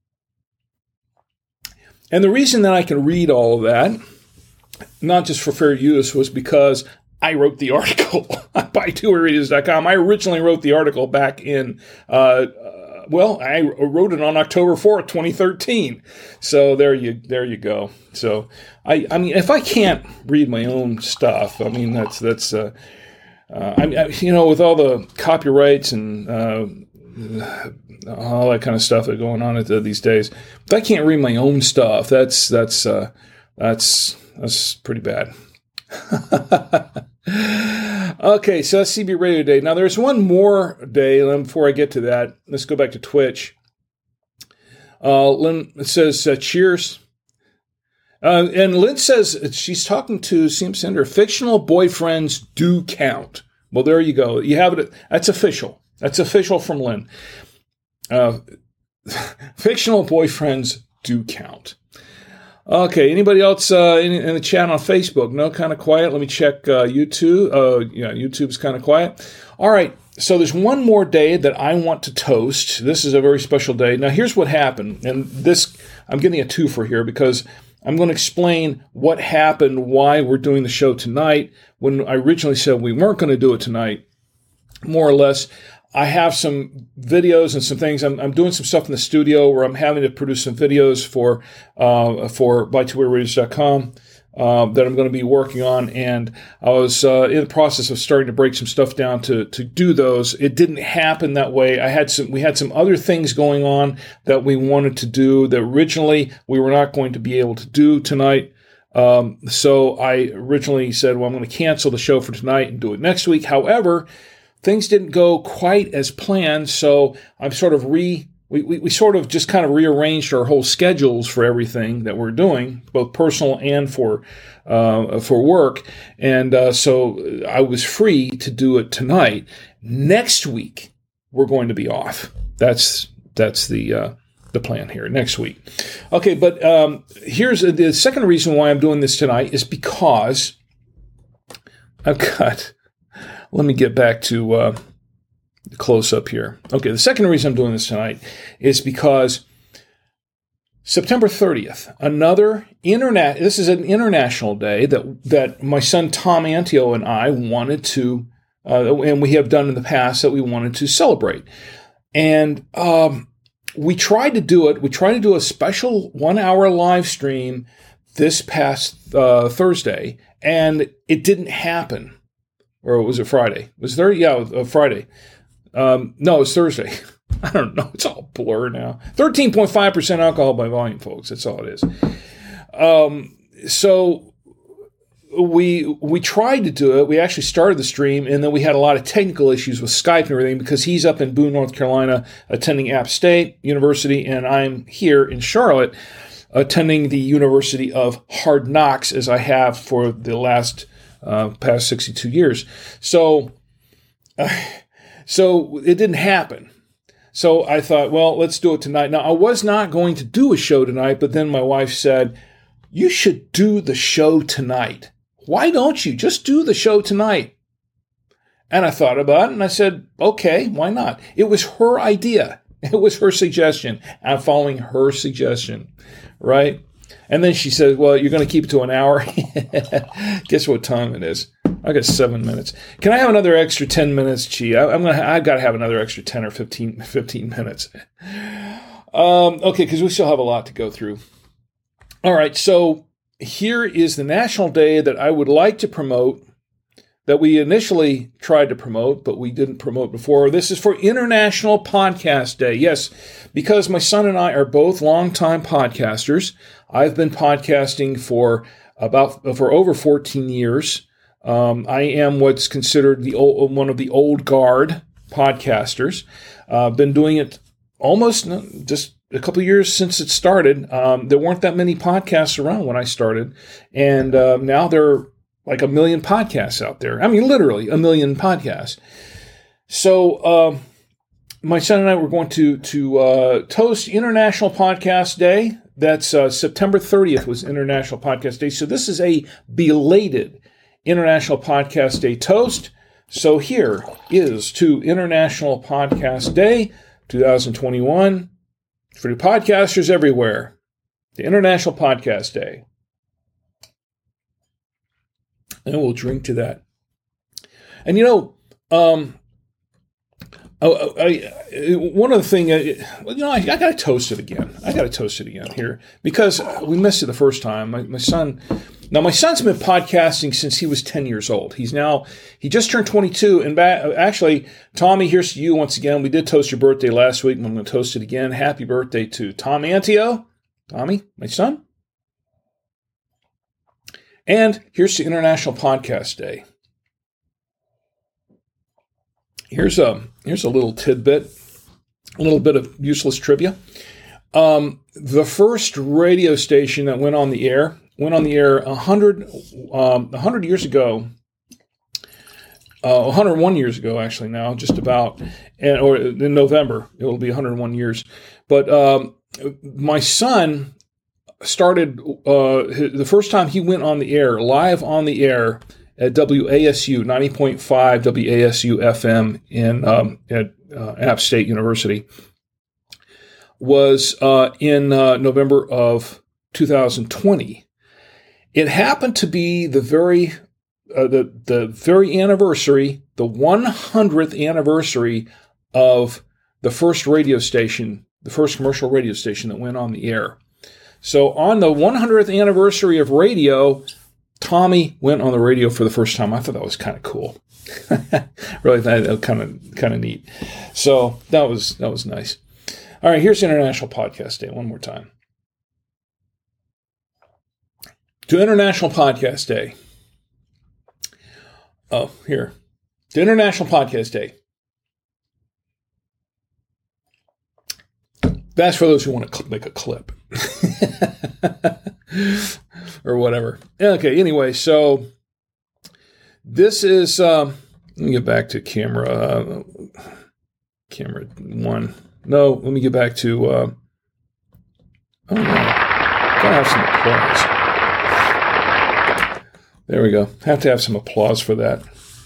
And the reason that I can read all of that, not just for fair use, was because I wrote the article by two way radios dot com. I originally wrote the article back in, uh, uh, well, I wrote it on October fourth, twenty thirteen. So there you there you go. So I I mean, if I can't read my own stuff, I mean that's that's uh, uh, I mean, you know, with all the copyrights and uh, all that kind of stuff that's going on at the, these days, if I can't read my own stuff, that's that's uh, that's that's pretty bad. Okay, so that's C B Radio Day. Now, there's one more day, and before I get to that, let's go back to Twitch. Uh, Lynn says, uh, cheers. Uh, and Lynn says she's talking to Seam Cinder. Fictional boyfriends do count. Well, there you go. You have it. That's official. That's official from Lynn. Uh, fictional boyfriends do count. Okay, anybody else uh, in, in the chat on Facebook? No, kind of quiet. Let me check uh, YouTube. Uh, yeah, YouTube's kind of quiet. All right, so there's one more day that I want to toast. This is a very special day. Now, here's what happened. And this, I'm getting a twofer here because I'm going to explain what happened, why we're doing the show tonight. When I originally said we weren't going to do it tonight, more or less, I have some videos and some things. I'm, I'm doing some stuff in the studio where I'm having to produce some videos for uh, for by two way radios dot com uh, that I'm going to be working on. And I was uh, in the process of starting to break some stuff down to to do those. It didn't happen that way. I had some we had some other things going on that we wanted to do that originally we were not going to be able to do tonight. Um, so I originally said, well, I'm going to cancel the show for tonight and do it next week. However, things didn't go quite as planned, so I'm sort of re we, we, we sort of just kind of rearranged our whole schedules for everything that we're doing, both personal and for uh, for work. And uh, so I was free to do it tonight. Next week we're going to be off. That's that's the uh, the plan here next week. Okay, but um, here's a, the second reason why I'm doing this tonight is because I've got. Let me get back to uh, the close-up here. Okay, the second reason I'm doing this tonight is because September thirtieth, another internet. This is an international day that that my son Tom Antio and I wanted to, uh, and we have done in the past, that we wanted to celebrate. And um, we tried to do it. We tried to do a special one-hour live stream this past uh, Thursday, and it didn't happen. Or was it Friday? It was there? Yeah, uh, Friday. Um, no, it was Thursday. I don't know. It's all blur now. thirteen point five percent alcohol by volume, folks. That's all it is. Um, so we we tried to do it. We actually started the stream, and then we had a lot of technical issues with Skype and everything because he's up in Boone, North Carolina, attending App State University, and I'm here in Charlotte attending the University of Hard Knocks, as I have for the last Uh, past sixty-two years. So, uh, so it didn't happen. So I thought, well, let's do it tonight. Now, I was not going to do a show tonight, but then my wife said, you should do the show tonight. Why don't you just do the show tonight? And I thought about it, and I said, okay, why not? It was her idea. It was her suggestion. I'm following her suggestion, right? And then she said, well, you're going to keep it to an hour? Guess what time it is? I got seven minutes. Can I have another extra ten minutes, Chi? I, I'm gonna. I've got to have another extra ten or fifteen, fifteen minutes. Um, okay, because we still have a lot to go through. All right, so here is the national day that I would like to promote, that we initially tried to promote, but we didn't promote before. This is for International Podcast Day. Yes, because my son and I are both longtime podcasters. I've been podcasting for about for over fourteen years. Um, I am what's considered the old, one of the old guard podcasters. I've uh, been doing it almost just a couple of years since it started. Um, there weren't that many podcasts around when I started, and uh, now there are like a million podcasts out there. I mean, literally a million podcasts. So uh, my son and I were going to to uh, toast International Podcast Day. That's uh, September thirtieth was International Podcast Day. So this is a belated International Podcast Day toast. So here is to International Podcast Day twenty twenty-one for the podcasters everywhere. The International Podcast Day. And we'll drink to that. And you know, um, I, I, one of the things, you know, I, I got to toast it again. I got to toast it again here because we missed it the first time. My, my son, now my son's been podcasting since he was ten years old. He's now, he just turned twenty-two. And ba- actually, Tommy, here's to you once again. We did toast your birthday last week, and I'm going to toast it again. Happy birthday to Tom Antio. Tommy, my son. And here's to International Podcast Day. Here's a here's a little tidbit, a little bit of useless trivia. Um, the first radio station that went on the air went on the air a hundred um, a hundred years ago, uh, one hundred one years ago actually now, just about, and or in November it will be one hundred one years. But um, my son started uh, the first time he went on the air, live on the air at W A S U, ninety point five W A S U F M in um, at uh, App State University, was uh, in uh, November of two thousand twenty. It happened to be the very uh, the the very anniversary, the one hundredth anniversary of the first radio station, the first commercial radio station that went on the air. So on the one hundredth anniversary of radio, Tommy went on the radio for the first time. I thought that was kind of cool. Really, that was kind of kind of neat. So that was that was nice. All right, here's International Podcast Day one more time. To International Podcast Day. Oh, here. To International Podcast Day. That's for those who want to make a clip. Or whatever. Okay, anyway, so this is, um, let me get back to camera, uh, camera one. No, let me get back to, uh, oh no, gotta have some applause. There we go. Have to have some applause for that.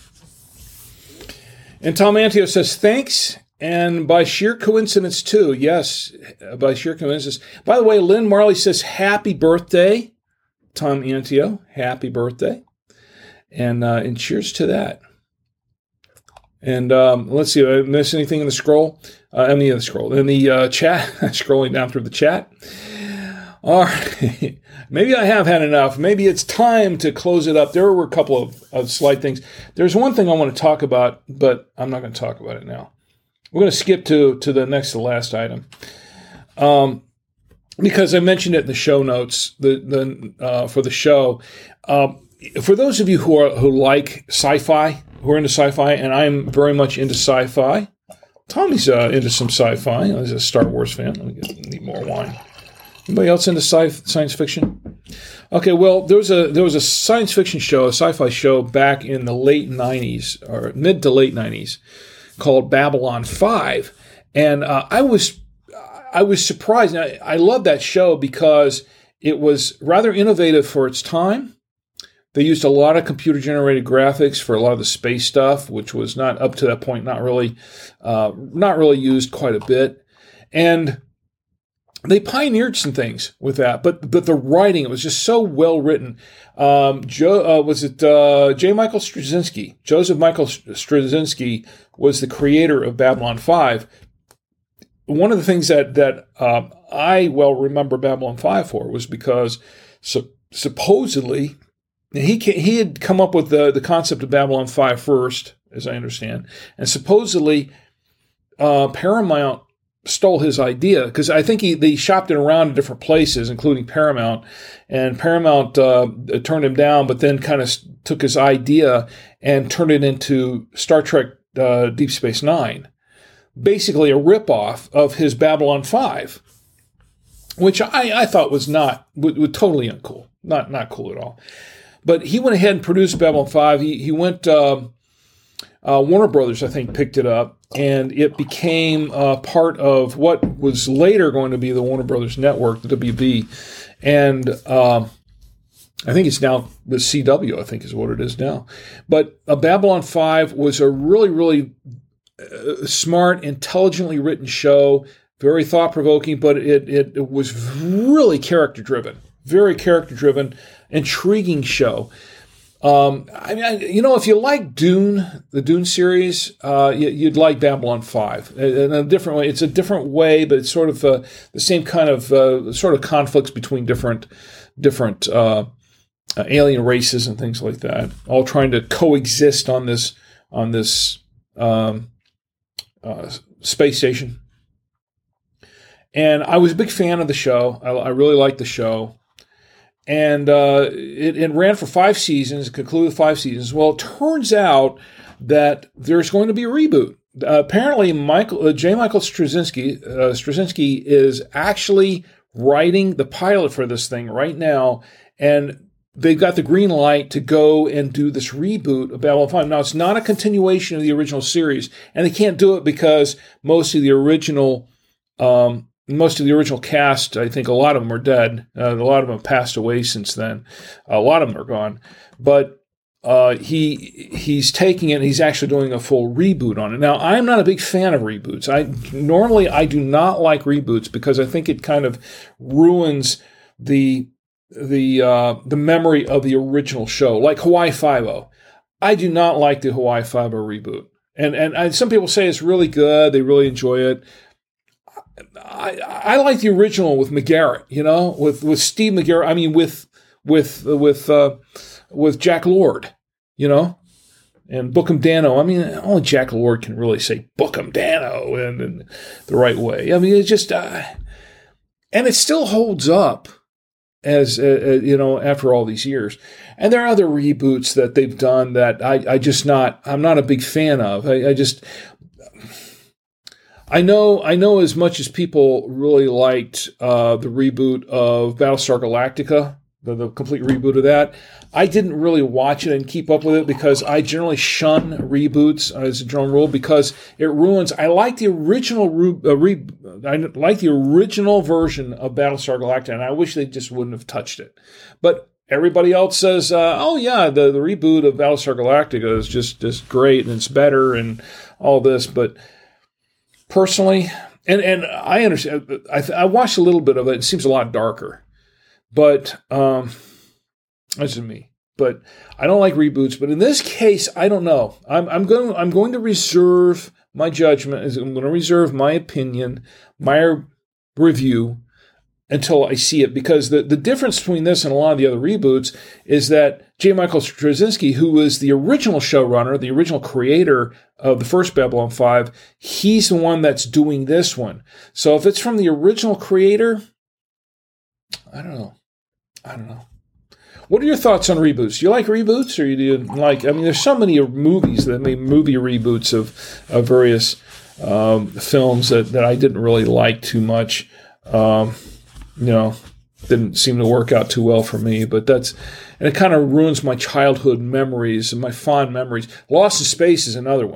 And Tom Antio says, thanks. And by sheer coincidence, too. Yes, by sheer coincidence. By the way, Lynn Marley says, happy birthday, Tom Antio. Happy birthday. And uh, and cheers to that. And um, let's see, did I miss anything in the scroll? Uh, I mean, in the scroll. In the uh, chat, scrolling down through the chat. All right. Maybe I have had enough. Maybe it's time to close it up. There were a couple of, of slight things. There's one thing I want to talk about, but I'm not going to talk about it now. We're going to skip to, to the next to last item. Um, because I mentioned it in the show notes the, the uh, for the show. Um, for those of you who are who like sci-fi, who are into sci-fi, and I'm very much into sci-fi. Tommy's uh, into some sci-fi. He's a Star Wars fan. Let me get, need more wine. Anybody else into sci- science fiction? Okay, well, there was a there was a science fiction show, a sci-fi show back in the late nineties or mid to late nineties called Babylon five, And uh, I was I was surprised. I, I love that show because it was rather innovative for its time. They used a lot of computer-generated graphics for a lot of the space stuff, which was not up to that point, not really, uh, not really used quite a bit. And they pioneered some things with that, but but the writing, it was just so well written. Um, Joe uh, was it uh, J. Michael Straczynski? Joseph Michael Straczynski was the creator of Babylon five. One of the things that that uh, I well remember Babylon five for was because so, supposedly he he had come up with the the concept of Babylon five first, as I understand, and supposedly uh, Paramount stole his idea, because I think he they shopped it around in different places, including Paramount, and Paramount uh, turned him down, but then kind of took his idea and turned it into Star Trek uh, Deep Space Nine, basically a ripoff of his Babylon five, which I, I thought was not was, was totally uncool, not not cool at all. But he went ahead and produced Babylon five. He he went. Uh, Uh, Warner Brothers, I think, picked it up, and it became uh, part of what was later going to be the Warner Brothers network, the W B. And um, I think it's now the C W, I think is what it is now. But uh, Babylon five was a really, really uh, smart, intelligently written show, very thought-provoking, but it, it, it was really character-driven, very character-driven, intriguing show. Um, I mean, I, you know, if you like Dune, the Dune series, uh, you, you'd like Babylon five in a different way. It's a different way, but it's sort of uh, the same kind of uh, sort of conflicts between different different uh, uh, alien races and things like that, all trying to coexist on this on this um, uh, space station. And I was a big fan of the show. I, I really liked the show. And uh, it, it ran for five seasons, concluded five seasons. Well, it turns out that there's going to be a reboot. Uh, apparently, Michael uh, J. Michael Straczynski, uh, Straczynski is actually writing the pilot for this thing right now, and they've got the green light to go and do this reboot of Babylon five. Now, it's not a continuation of the original series, and they can't do it because most of the original um, Most of the original cast, I think a lot of them are dead. Uh, a lot of them have passed away since then. A lot of them are gone. But uh, he he's taking it and he's actually doing a full reboot on it. Now, I'm not a big fan of reboots. I normally I do not like reboots because I think it kind of ruins the the uh, the memory of the original show, like Hawaii Five-O. I do not like the Hawaii Five-O reboot. And, and and some people say it's really good. They really enjoy it. I, I like the original with McGarrett, you know, with, with Steve McGarrett. I mean, with with with uh, with Jack Lord, you know, and Bookham Dano. I mean, only Jack Lord can really say Bookham Dano in, in the right way. I mean, it just uh, and it still holds up as uh, you know after all these years. And there are other reboots that they've done that I, I just not I'm not a big fan of. I, I just. I know, I know. As much as people really liked uh, the reboot of Battlestar Galactica, the, the complete reboot of that, I didn't really watch it and keep up with it because I generally shun reboots as a general rule because it ruins. I like the original, uh, re, I like the original version of Battlestar Galactica, and I wish they just wouldn't have touched it. But everybody else says, uh, "Oh yeah, the, the reboot of Battlestar Galactica is just just great and it's better and all this," but. Personally, and, and I understand, I, I watched a little bit of it. It seems a lot darker, but um, that's just me. But I don't like reboots. But in this case, I don't know. I'm, I'm going. I'm going to reserve my judgment. I'm going to reserve my opinion, my review, until I see it. Because the, the difference between this and a lot of the other reboots is that J. Michael Straczynski, who was the original showrunner, the original creator of the first Babylon five, he's the one that's doing this one. So if it's from the original creator, I don't know. I don't know. What are your thoughts on reboots? Do you like reboots, or do you like? I mean, there's so many movies that made movie reboots of, of various um, films that, that I didn't really like too much. Um, you know, didn't seem to work out too well for me. But that's, and it kind of ruins my childhood memories and my fond memories. Lost in Space is another one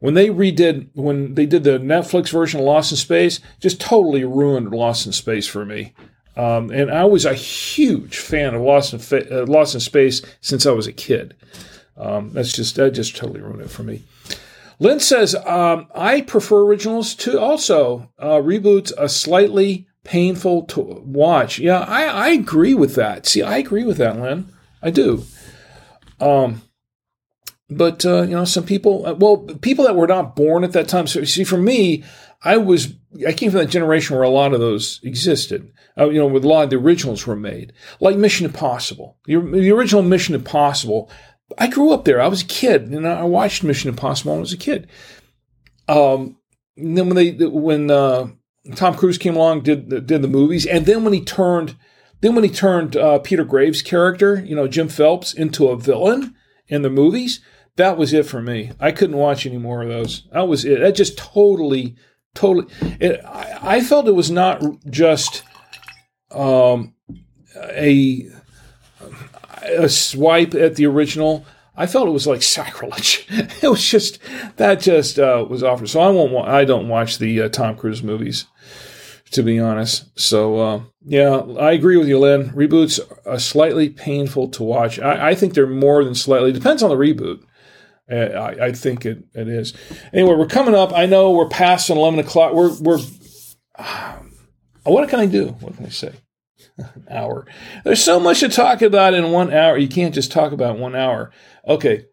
when they redid, when they did the Netflix version of Lost in Space, just totally ruined Lost in Space for me. Um, and I was a huge fan of Lost in, Fa- uh, Lost in Space since I was a kid. Um, that's just that just totally ruined it for me. Lynn says, um, I prefer originals too. Also, uh, reboots are slightly painful to watch. Yeah, I, I agree with that. See, I agree with that, Lynn. I do. Um, but, uh, you know, some people, uh, well, people that were not born at that time. So, see, for me, I was, I came from that generation where a lot of those existed. Uh, you know, where a lot of the originals were made. Like Mission Impossible. The, the original Mission Impossible, I grew up there. I was a kid, and I watched Mission Impossible when I was a kid. Um, and then when they, when uh, Tom Cruise came along, did did the movies, and then when he turned, then when he turned uh, Peter Graves' character, you know, Jim Phelps, into a villain in the movies, that was it for me. I couldn't watch any more of those. That was it. That just totally, totally. It, I, I felt it was not just um, a. a swipe at the original. I felt it was like sacrilege. It was just, that just uh, was awful. So I won't, wa- I don't watch the uh, Tom Cruise movies, to be honest. So uh, yeah, I agree with you, Lynn. Reboots are slightly painful to watch. I, I think they're more than slightly. Depends on the reboot. Uh, I, I think it, it is. Anyway, we're coming up. I know we're past eleven o'clock. We're, we're, uh, what can I do? What can I say? An hour. There's so much to talk about in one hour. You can't just talk about one hour. Okay.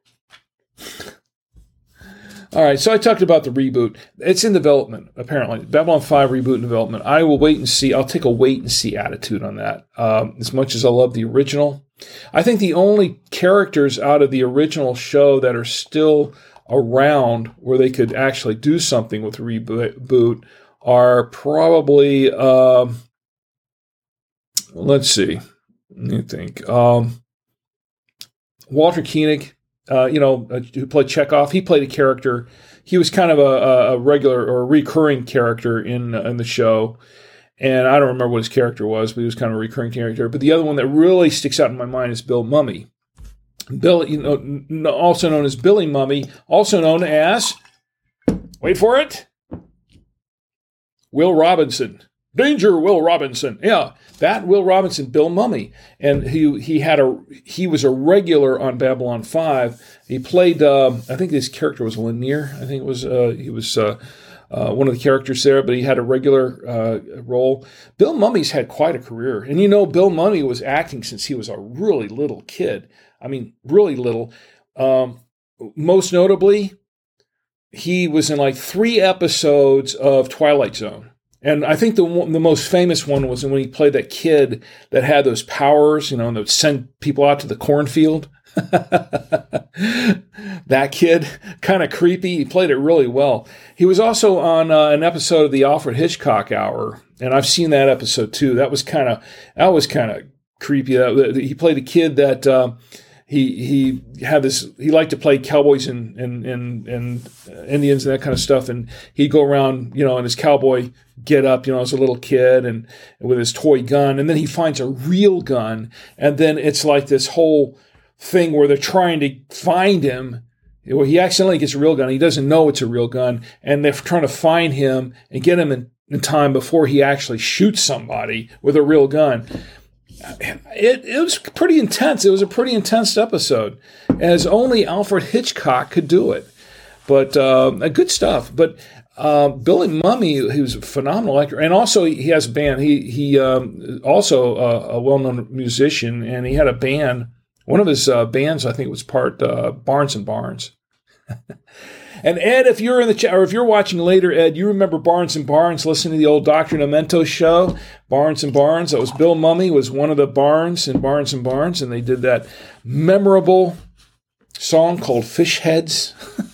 All right. So I talked about the reboot. It's in development, apparently. Babylon five reboot in development. I will wait and see. I'll take a wait and see attitude on that. Um, as much as I love the original, I think the only characters out of the original show that are still around where they could actually do something with the reboot are probably, um, let's see. Let me think. Um, Walter Koenig, uh, you know, uh, who played Chekhov, he played a character. He was kind of a, a regular or a recurring character in uh, in the show. And I don't remember what his character was, but he was kind of a recurring character. But the other one that really sticks out in my mind is Bill Mumy. Bill, you know, also known as Billy Mumy, also known as, wait for it, Will Robinson. Danger, Will Robinson. Yeah, that Will Robinson, Bill Mumy, and he he had a he was a regular on Babylon five. He played. Um, I think his character was Lanier. I think it was. Uh, he was uh, uh, one of the characters there, but he had a regular uh, role. Bill Mumy's had quite a career, and you know, Bill Mumy was acting since he was a really little kid. I mean, really little. Um, most notably, he was in like three episodes of Twilight Zone. And I think the one, the most famous one was when he played that kid that had those powers, you know, and that would send people out to the cornfield. That kid, kind of creepy. He played it really well. He was also on uh, an episode of the Alfred Hitchcock Hour, and I've seen that episode too. That was kind of that was kind of creepy. That, he played a kid that uh, he he had this. He liked to play cowboys and and and, and Indians and that kind of stuff, and he'd go around, you know, in his cowboy get up, you know, as a little kid and, and with his toy gun. And then he finds a real gun. And then it's like this whole thing where they're trying to find him. Well, he accidentally gets a real gun. He doesn't know it's a real gun. And they're trying to find him and get him in, in time before he actually shoots somebody with a real gun. It, it was pretty intense. It was a pretty intense episode, as only Alfred Hitchcock could do it. But uh, good stuff. But Uh, Billy Mumy, he was a phenomenal actor, and also he has a band. He he um, also uh, a well-known musician, and he had a band. One of his uh, bands, I think, was part uh, Barnes and Barnes. And Ed, if you're in the chat, or if you're watching later, Ed, you remember Barnes and Barnes? Listening to the old Doctor Demento show, Barnes and Barnes. That was Bill Mumy was one of the Barnes in Barnes and Barnes, and they did that memorable song called Fish Heads.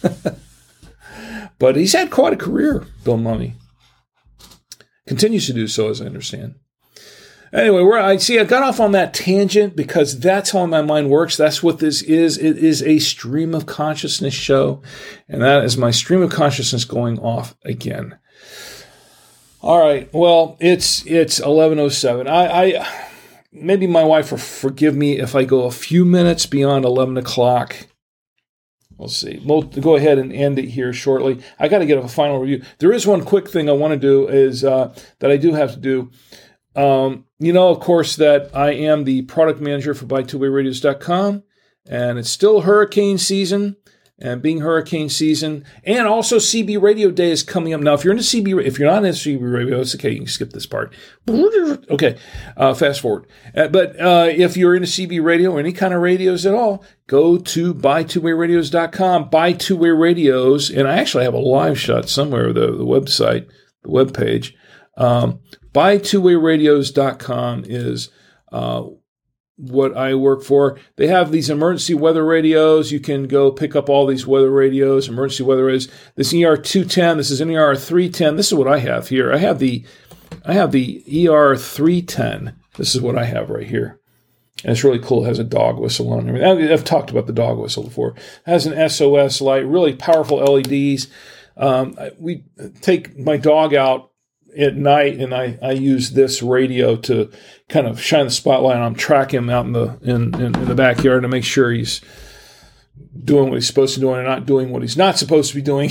But he's had quite a career, Bill Mumy. Continues to do so, as I understand. Anyway, we're, I see I got off on that tangent because that's how my mind works. That's what this is. It is a stream of consciousness show. And that is my stream of consciousness going off again. All right. Well, it's it's eleven oh seven. I, I maybe my wife will forgive me if I go a few minutes beyond eleven o'clock. We'll see. We'll go ahead and end it here shortly. I got to get a final review. There is one quick thing I want to do is uh, that I do have to do. Um, you know, of course, that I am the product manager for buy two way radios dot com, and it's still hurricane season. And being hurricane season, and also C B Radio Day is coming up. Now, if you're into C B, if you're not into C B Radio, it's okay. You can skip this part. Okay, uh, fast forward. Uh, but uh, if you're into C B Radio or any kind of radios at all, go to buy two way radios dot com. Buy two way Radios, and I actually have a live shot somewhere. The the website, the webpage. Um, buy two way radios dot com is. Uh, what I work for. They have these emergency weather radios. You can go pick up all these weather radios, emergency weather is this E R two ten. This is an E R three ten. This is what I have here. I have the I have the E R three ten. This is what I have right here. And it's really cool. It has a dog whistle on it. I mean, I've talked about the dog whistle before. It has an S O S light, really powerful L E Ds. Um, we take my dog out at night, and I, I use this radio to kind of shine the spotlight on him, track him out in the in, in, in the backyard to make sure he's doing what he's supposed to do and not doing what he's not supposed to be doing.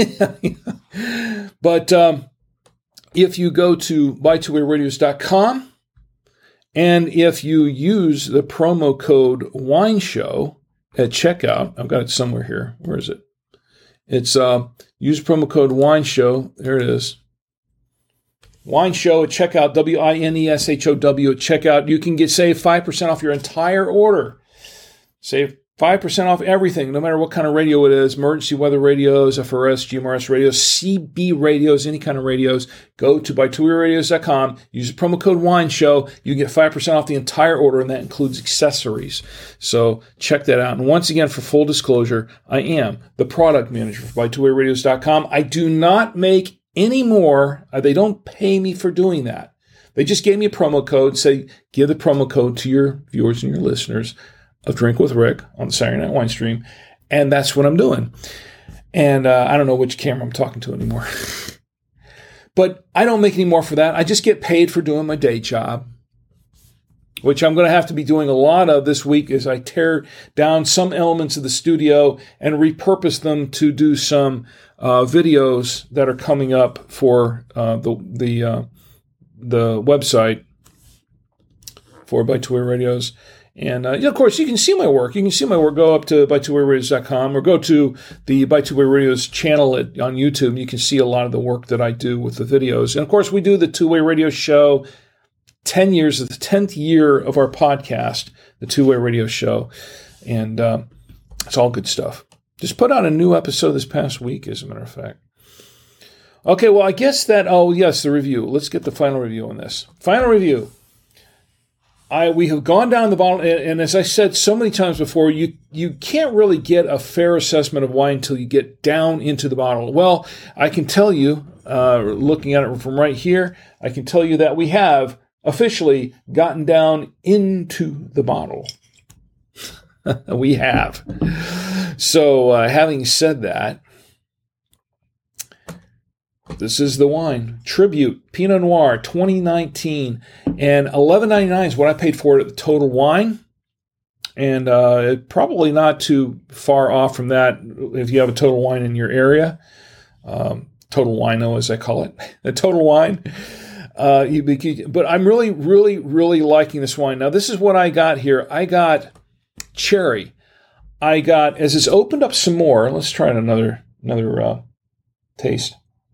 But um, if you go to buy two way radios dot com, and if you use the promo code WINESHOW at checkout, I've got it somewhere here. Where is it? It's uh, use promo code WINESHOW. There it is. Wine Show at checkout, W I N E S H O W at checkout. You can get save five percent off your entire order. Save five percent off everything, no matter what kind of radio it is. Emergency weather radios, F R S, G M R S radios, C B radios, any kind of radios. Go to buy two way radios dot com. Use the promo code WINESHOW. You get five percent off the entire order, and that includes accessories. So check that out. And once again, for full disclosure, I am the product manager for buy two way radios dot com. I do not make anymore. They don't pay me for doing that. They just gave me a promo code. Say, give the promo code to your viewers and your listeners of Drink with Rick on the Saturday Night Wine Stream. And that's what I'm doing. And uh, I don't know which camera I'm talking to anymore. But I don't make any more for that. I just get paid for doing my day job, which I'm going to have to be doing a lot of this week as I tear down some elements of the studio and repurpose them to do some uh, videos that are coming up for uh, the the uh, the website for Buy Two Way Radios. And, uh, of course, you can see my work. You can see my work. Go up to buy two way radios dot com or go to the Buy Two Way Radios channel at, on YouTube. You can see a lot of the work that I do with the videos. And, of course, we do the Two Way Radio Show. ten years of the tenth year of our podcast, the Two Way Radio Show. And uh, it's all good stuff. Just put out a new episode this past week, as a matter of fact. Okay, well, I guess that, oh, yes, the review. Let's get the final review on this. Final review. I We have gone down the bottle, and, and as I said so many times before, you, you can't really get a fair assessment of wine until you get down into the bottle. Well, I can tell you, uh, looking at it from right here, I can tell you that we have officially gotten down into the bottle. We have. So, uh, having said that, this is the wine. Tribute Pinot Noir twenty nineteen. And eleven ninety-nine is what I paid for it at the Total Wine. And uh, probably not too far off from that if you have a Total Wine in your area. Um, Total Wino, as I call it. The Total Wine. Uh, you, but I'm really, really, really liking this wine. Now, this is what I got here. I got cherry. I got, as it's opened up some more, let's try another, another uh, taste.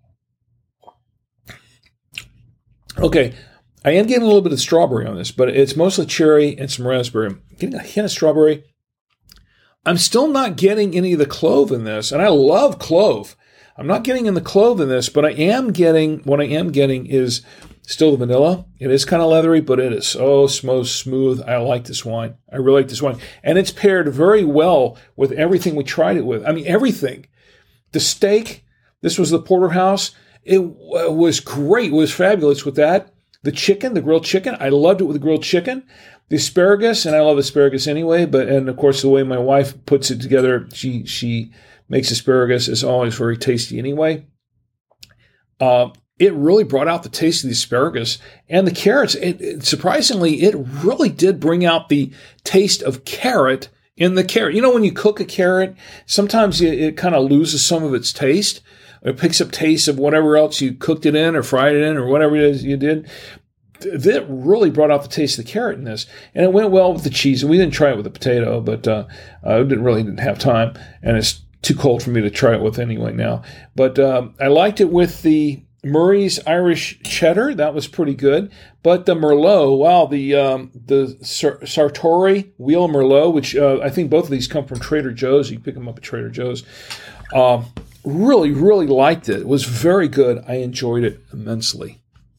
Okay, I am getting a little bit of strawberry on this, but it's mostly cherry and some raspberry. I'm getting a hint of strawberry. I'm still not getting any of the clove in this, and I love clove. I'm not getting in the clove in this, but I am getting, what I am getting is still the vanilla. It is kind of leathery, but it is so smooth. I like this wine. I really like this wine. And it's paired very well with everything we tried it with. I mean, everything. The steak, this was the porterhouse. It w- was great. It was fabulous with that. The chicken, the grilled chicken, I loved it with the grilled chicken. The asparagus, and I love asparagus anyway, but, and of course, the way my wife puts it together, she, she makes asparagus is always very tasty anyway. Uh, It really brought out the taste of the asparagus and the carrots. It, it, surprisingly, it really did bring out the taste of carrot in the carrot. You know, when you cook a carrot, sometimes it, it kind of loses some of its taste. It picks up taste of whatever else you cooked it in or fried it in or whatever it is you did. That really brought out the taste of the carrot in this. And it went well with the cheese. And we didn't try it with the potato, but uh, I didn't really didn't have time. And it's too cold for me to try it with anyway now. But um, I liked it with the Murray's Irish Cheddar. That was pretty good. But the Merlot, wow, the um, the Sartori Wheel Merlot, which uh, I think both of these come from Trader Joe's. You can pick them up at Trader Joe's. Um, really, really liked it. It was very good. I enjoyed it immensely.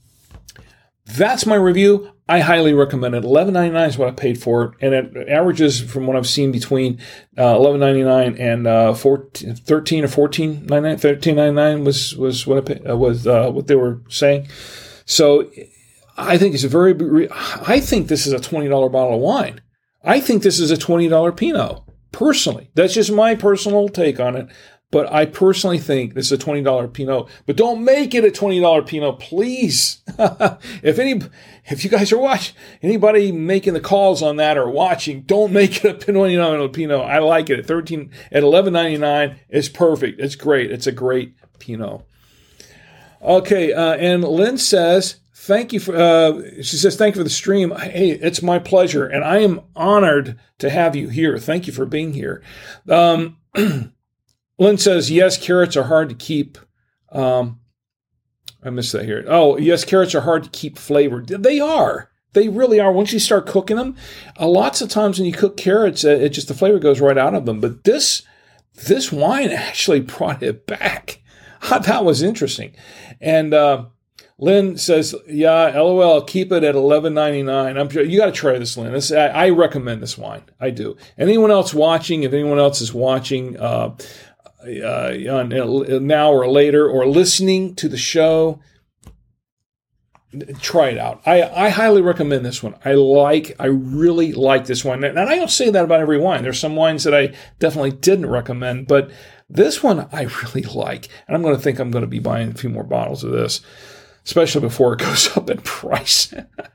That's my review. I highly recommend it. eleven ninety-nine is what I paid for it, and it averages from what I've seen between uh, eleven ninety-nine and uh, fourteen, thirteen or fourteen ninety-nine. thirteen ninety-nine was was what I paid, uh, was uh, what they were saying. So I think it's a very. I think this is a twenty dollars bottle of wine. I think this is a twenty dollars Pinot. Personally, that's just my personal take on it. But I personally think this is a twenty dollars Pinot. But don't make it a twenty dollars Pinot, please. if any, if you guys are watching, anybody making the calls on that or watching, don't make it a twenty dollars Pinot. I like it at thirteen at eleven ninety-nine. It's perfect. It's great. It's a great Pinot. Okay, uh, and Lynn says, thank you for. Uh, she says, thank you for the stream. Hey, it's my pleasure, and I am honored to have you here. Thank you for being here. Um, Lynn says, yes, carrots are hard to keep. Um, I missed that here. Oh, yes, carrots are hard to keep flavored. They are. They really are. Once you start cooking them, uh, lots of times when you cook carrots, uh, it just the flavor goes right out of them. But this this wine actually brought it back. That was interesting. And uh, Lynn says, yeah, LOL, keep it at eleven ninety-nine. I'm sure you got to try this, Lynn. This, I, I recommend this wine. I do. Anyone else watching, if anyone else is watching, uh, Uh, now or later, or listening to the show, try it out. I, I highly recommend this one. I like, I really like this one. And I don't say that about every wine. There's some wines that I definitely didn't recommend, but this one I really like. And I'm going to think I'm going to be buying a few more bottles of this, especially before it goes up in price.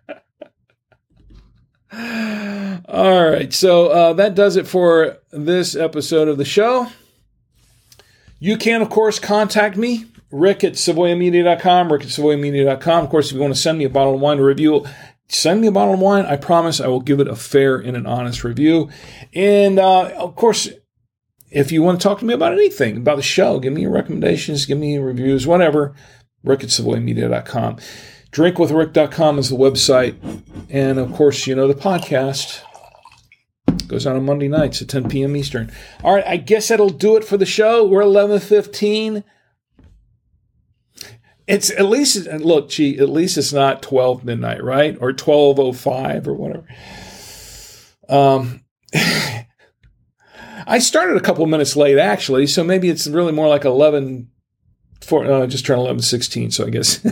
All right. So uh, that does it for this episode of the show. You can, of course, contact me, Rick at Savoya Media dot com, Rick at Savoya Media dot com. Of course, if you want to send me a bottle of wine to review, send me a bottle of wine. I promise I will give it a fair and an honest review. And, uh, of course, if you want to talk to me about anything, about the show, give me your recommendations, give me your reviews, whatever, Rick at Savoya Media dot com. drink with rick dot com is the website. And, of course, you know the podcast goes on on Monday nights at ten p.m. Eastern. All right, I guess that'll do it for the show. We're eleven fifteen. It's at least, look, gee, at least it's not twelve midnight, right? Or twelve oh five or whatever. Um, I started a couple minutes late, actually, so maybe it's really more like eleven, four, uh, just turned eleven sixteen, so I guess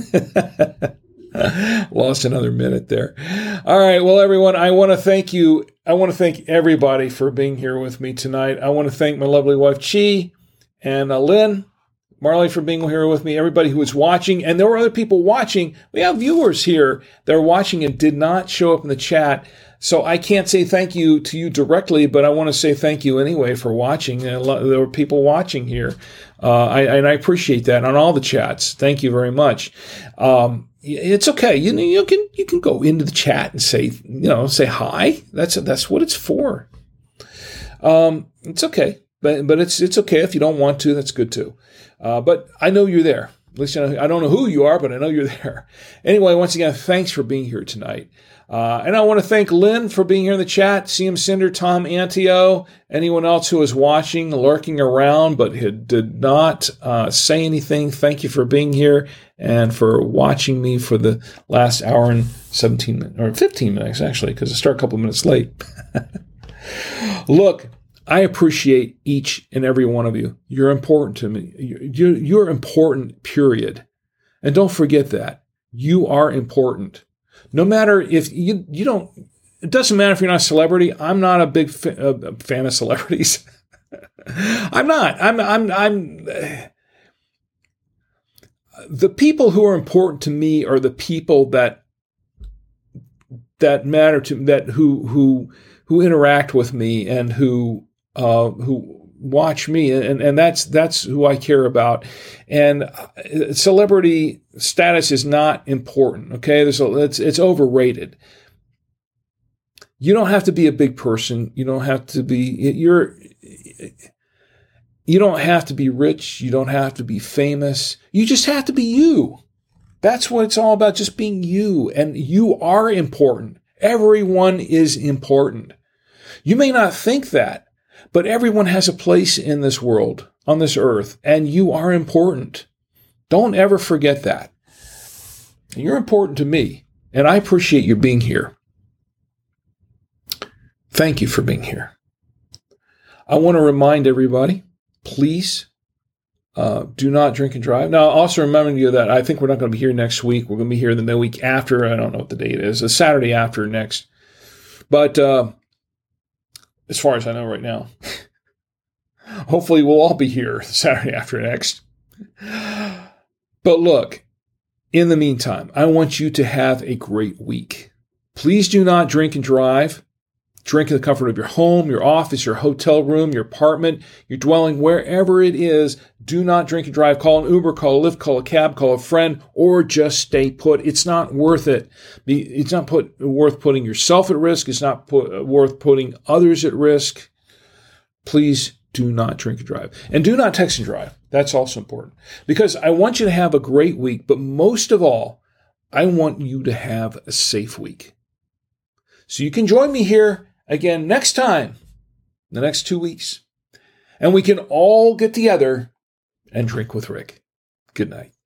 lost another minute there. All right, well, everyone, I want to thank you. I want to thank everybody for being here with me tonight. I want to thank my lovely wife, Chi, and uh, Lynn, Marley for being here with me, everybody who was watching. And there were other people watching. We have viewers here that are watching and did not show up in the chat. So I can't say thank you to you directly, but I want to say thank you anyway for watching. And there were people watching here. Uh, I, and I appreciate that on all the chats. Thank you very much. Um, it's okay. You know, you can, you can go into the chat and say, you know, say hi. That's, that's what it's for. Um, it's okay. But, but it's, it's okay. If you don't want to, that's good too. Uh, but I know you're there. At least I don't know who you are, but I know you're there. Anyway, once again, thanks for being here tonight. Uh, and I want to thank Lynn for being here in the chat, C M Cinder, Tom Antio, anyone else who was watching, lurking around, but did not uh, say anything. Thank you for being here and for watching me for the last hour and seventeen minutes, or fifteen minutes, actually, because I start a couple minutes late. Look, I appreciate each and every one of you. You're important to me. You're, you're important, period. And don't forget that. You are important. No matter if you you don't, it doesn't matter if you're not a celebrity. I'm not a big fa- uh, fan of celebrities. I'm not. I'm, I'm, I'm, uh, the people who are important to me are the people that that matter to that who who who interact with me and who uh, who watch me, and and that's that's who I care about. And celebrity status is not important. Okay, there's a, it's it's overrated. You don't have to be a big person. You don't have to be you're. You don't have to be rich. You don't have to be famous. You just have to be you. That's what it's all about, just being you. And you are important. Everyone is important. You may not think that, but everyone has a place in this world, on this earth, and you are important. Don't ever forget that. You're important to me, and I appreciate you being here. Thank you for being here. I want to remind everybody, please uh, do not drink and drive. Now, also reminding you that I think we're not going to be here next week. We're going to be here the week after. I don't know what the date is. A Saturday after next. But uh, as far as I know right now, hopefully we'll all be here Saturday after next. But look, in the meantime, I want you to have a great week. Please do not drink and drive. Drink in the comfort of your home, your office, your hotel room, your apartment, your dwelling, wherever it is. Do not drink and drive. Call an Uber, call a Lyft, call a cab, call a friend, or just stay put. It's not worth it. It's not put, worth putting yourself at risk. It's not put, worth putting others at risk. Please do not drink and drive. And do not text and drive. That's also important. Because I want you to have a great week, but most of all, I want you to have a safe week. So you can join me here again next time, the next two weeks, and we can all get together and drink with Rick. Good night.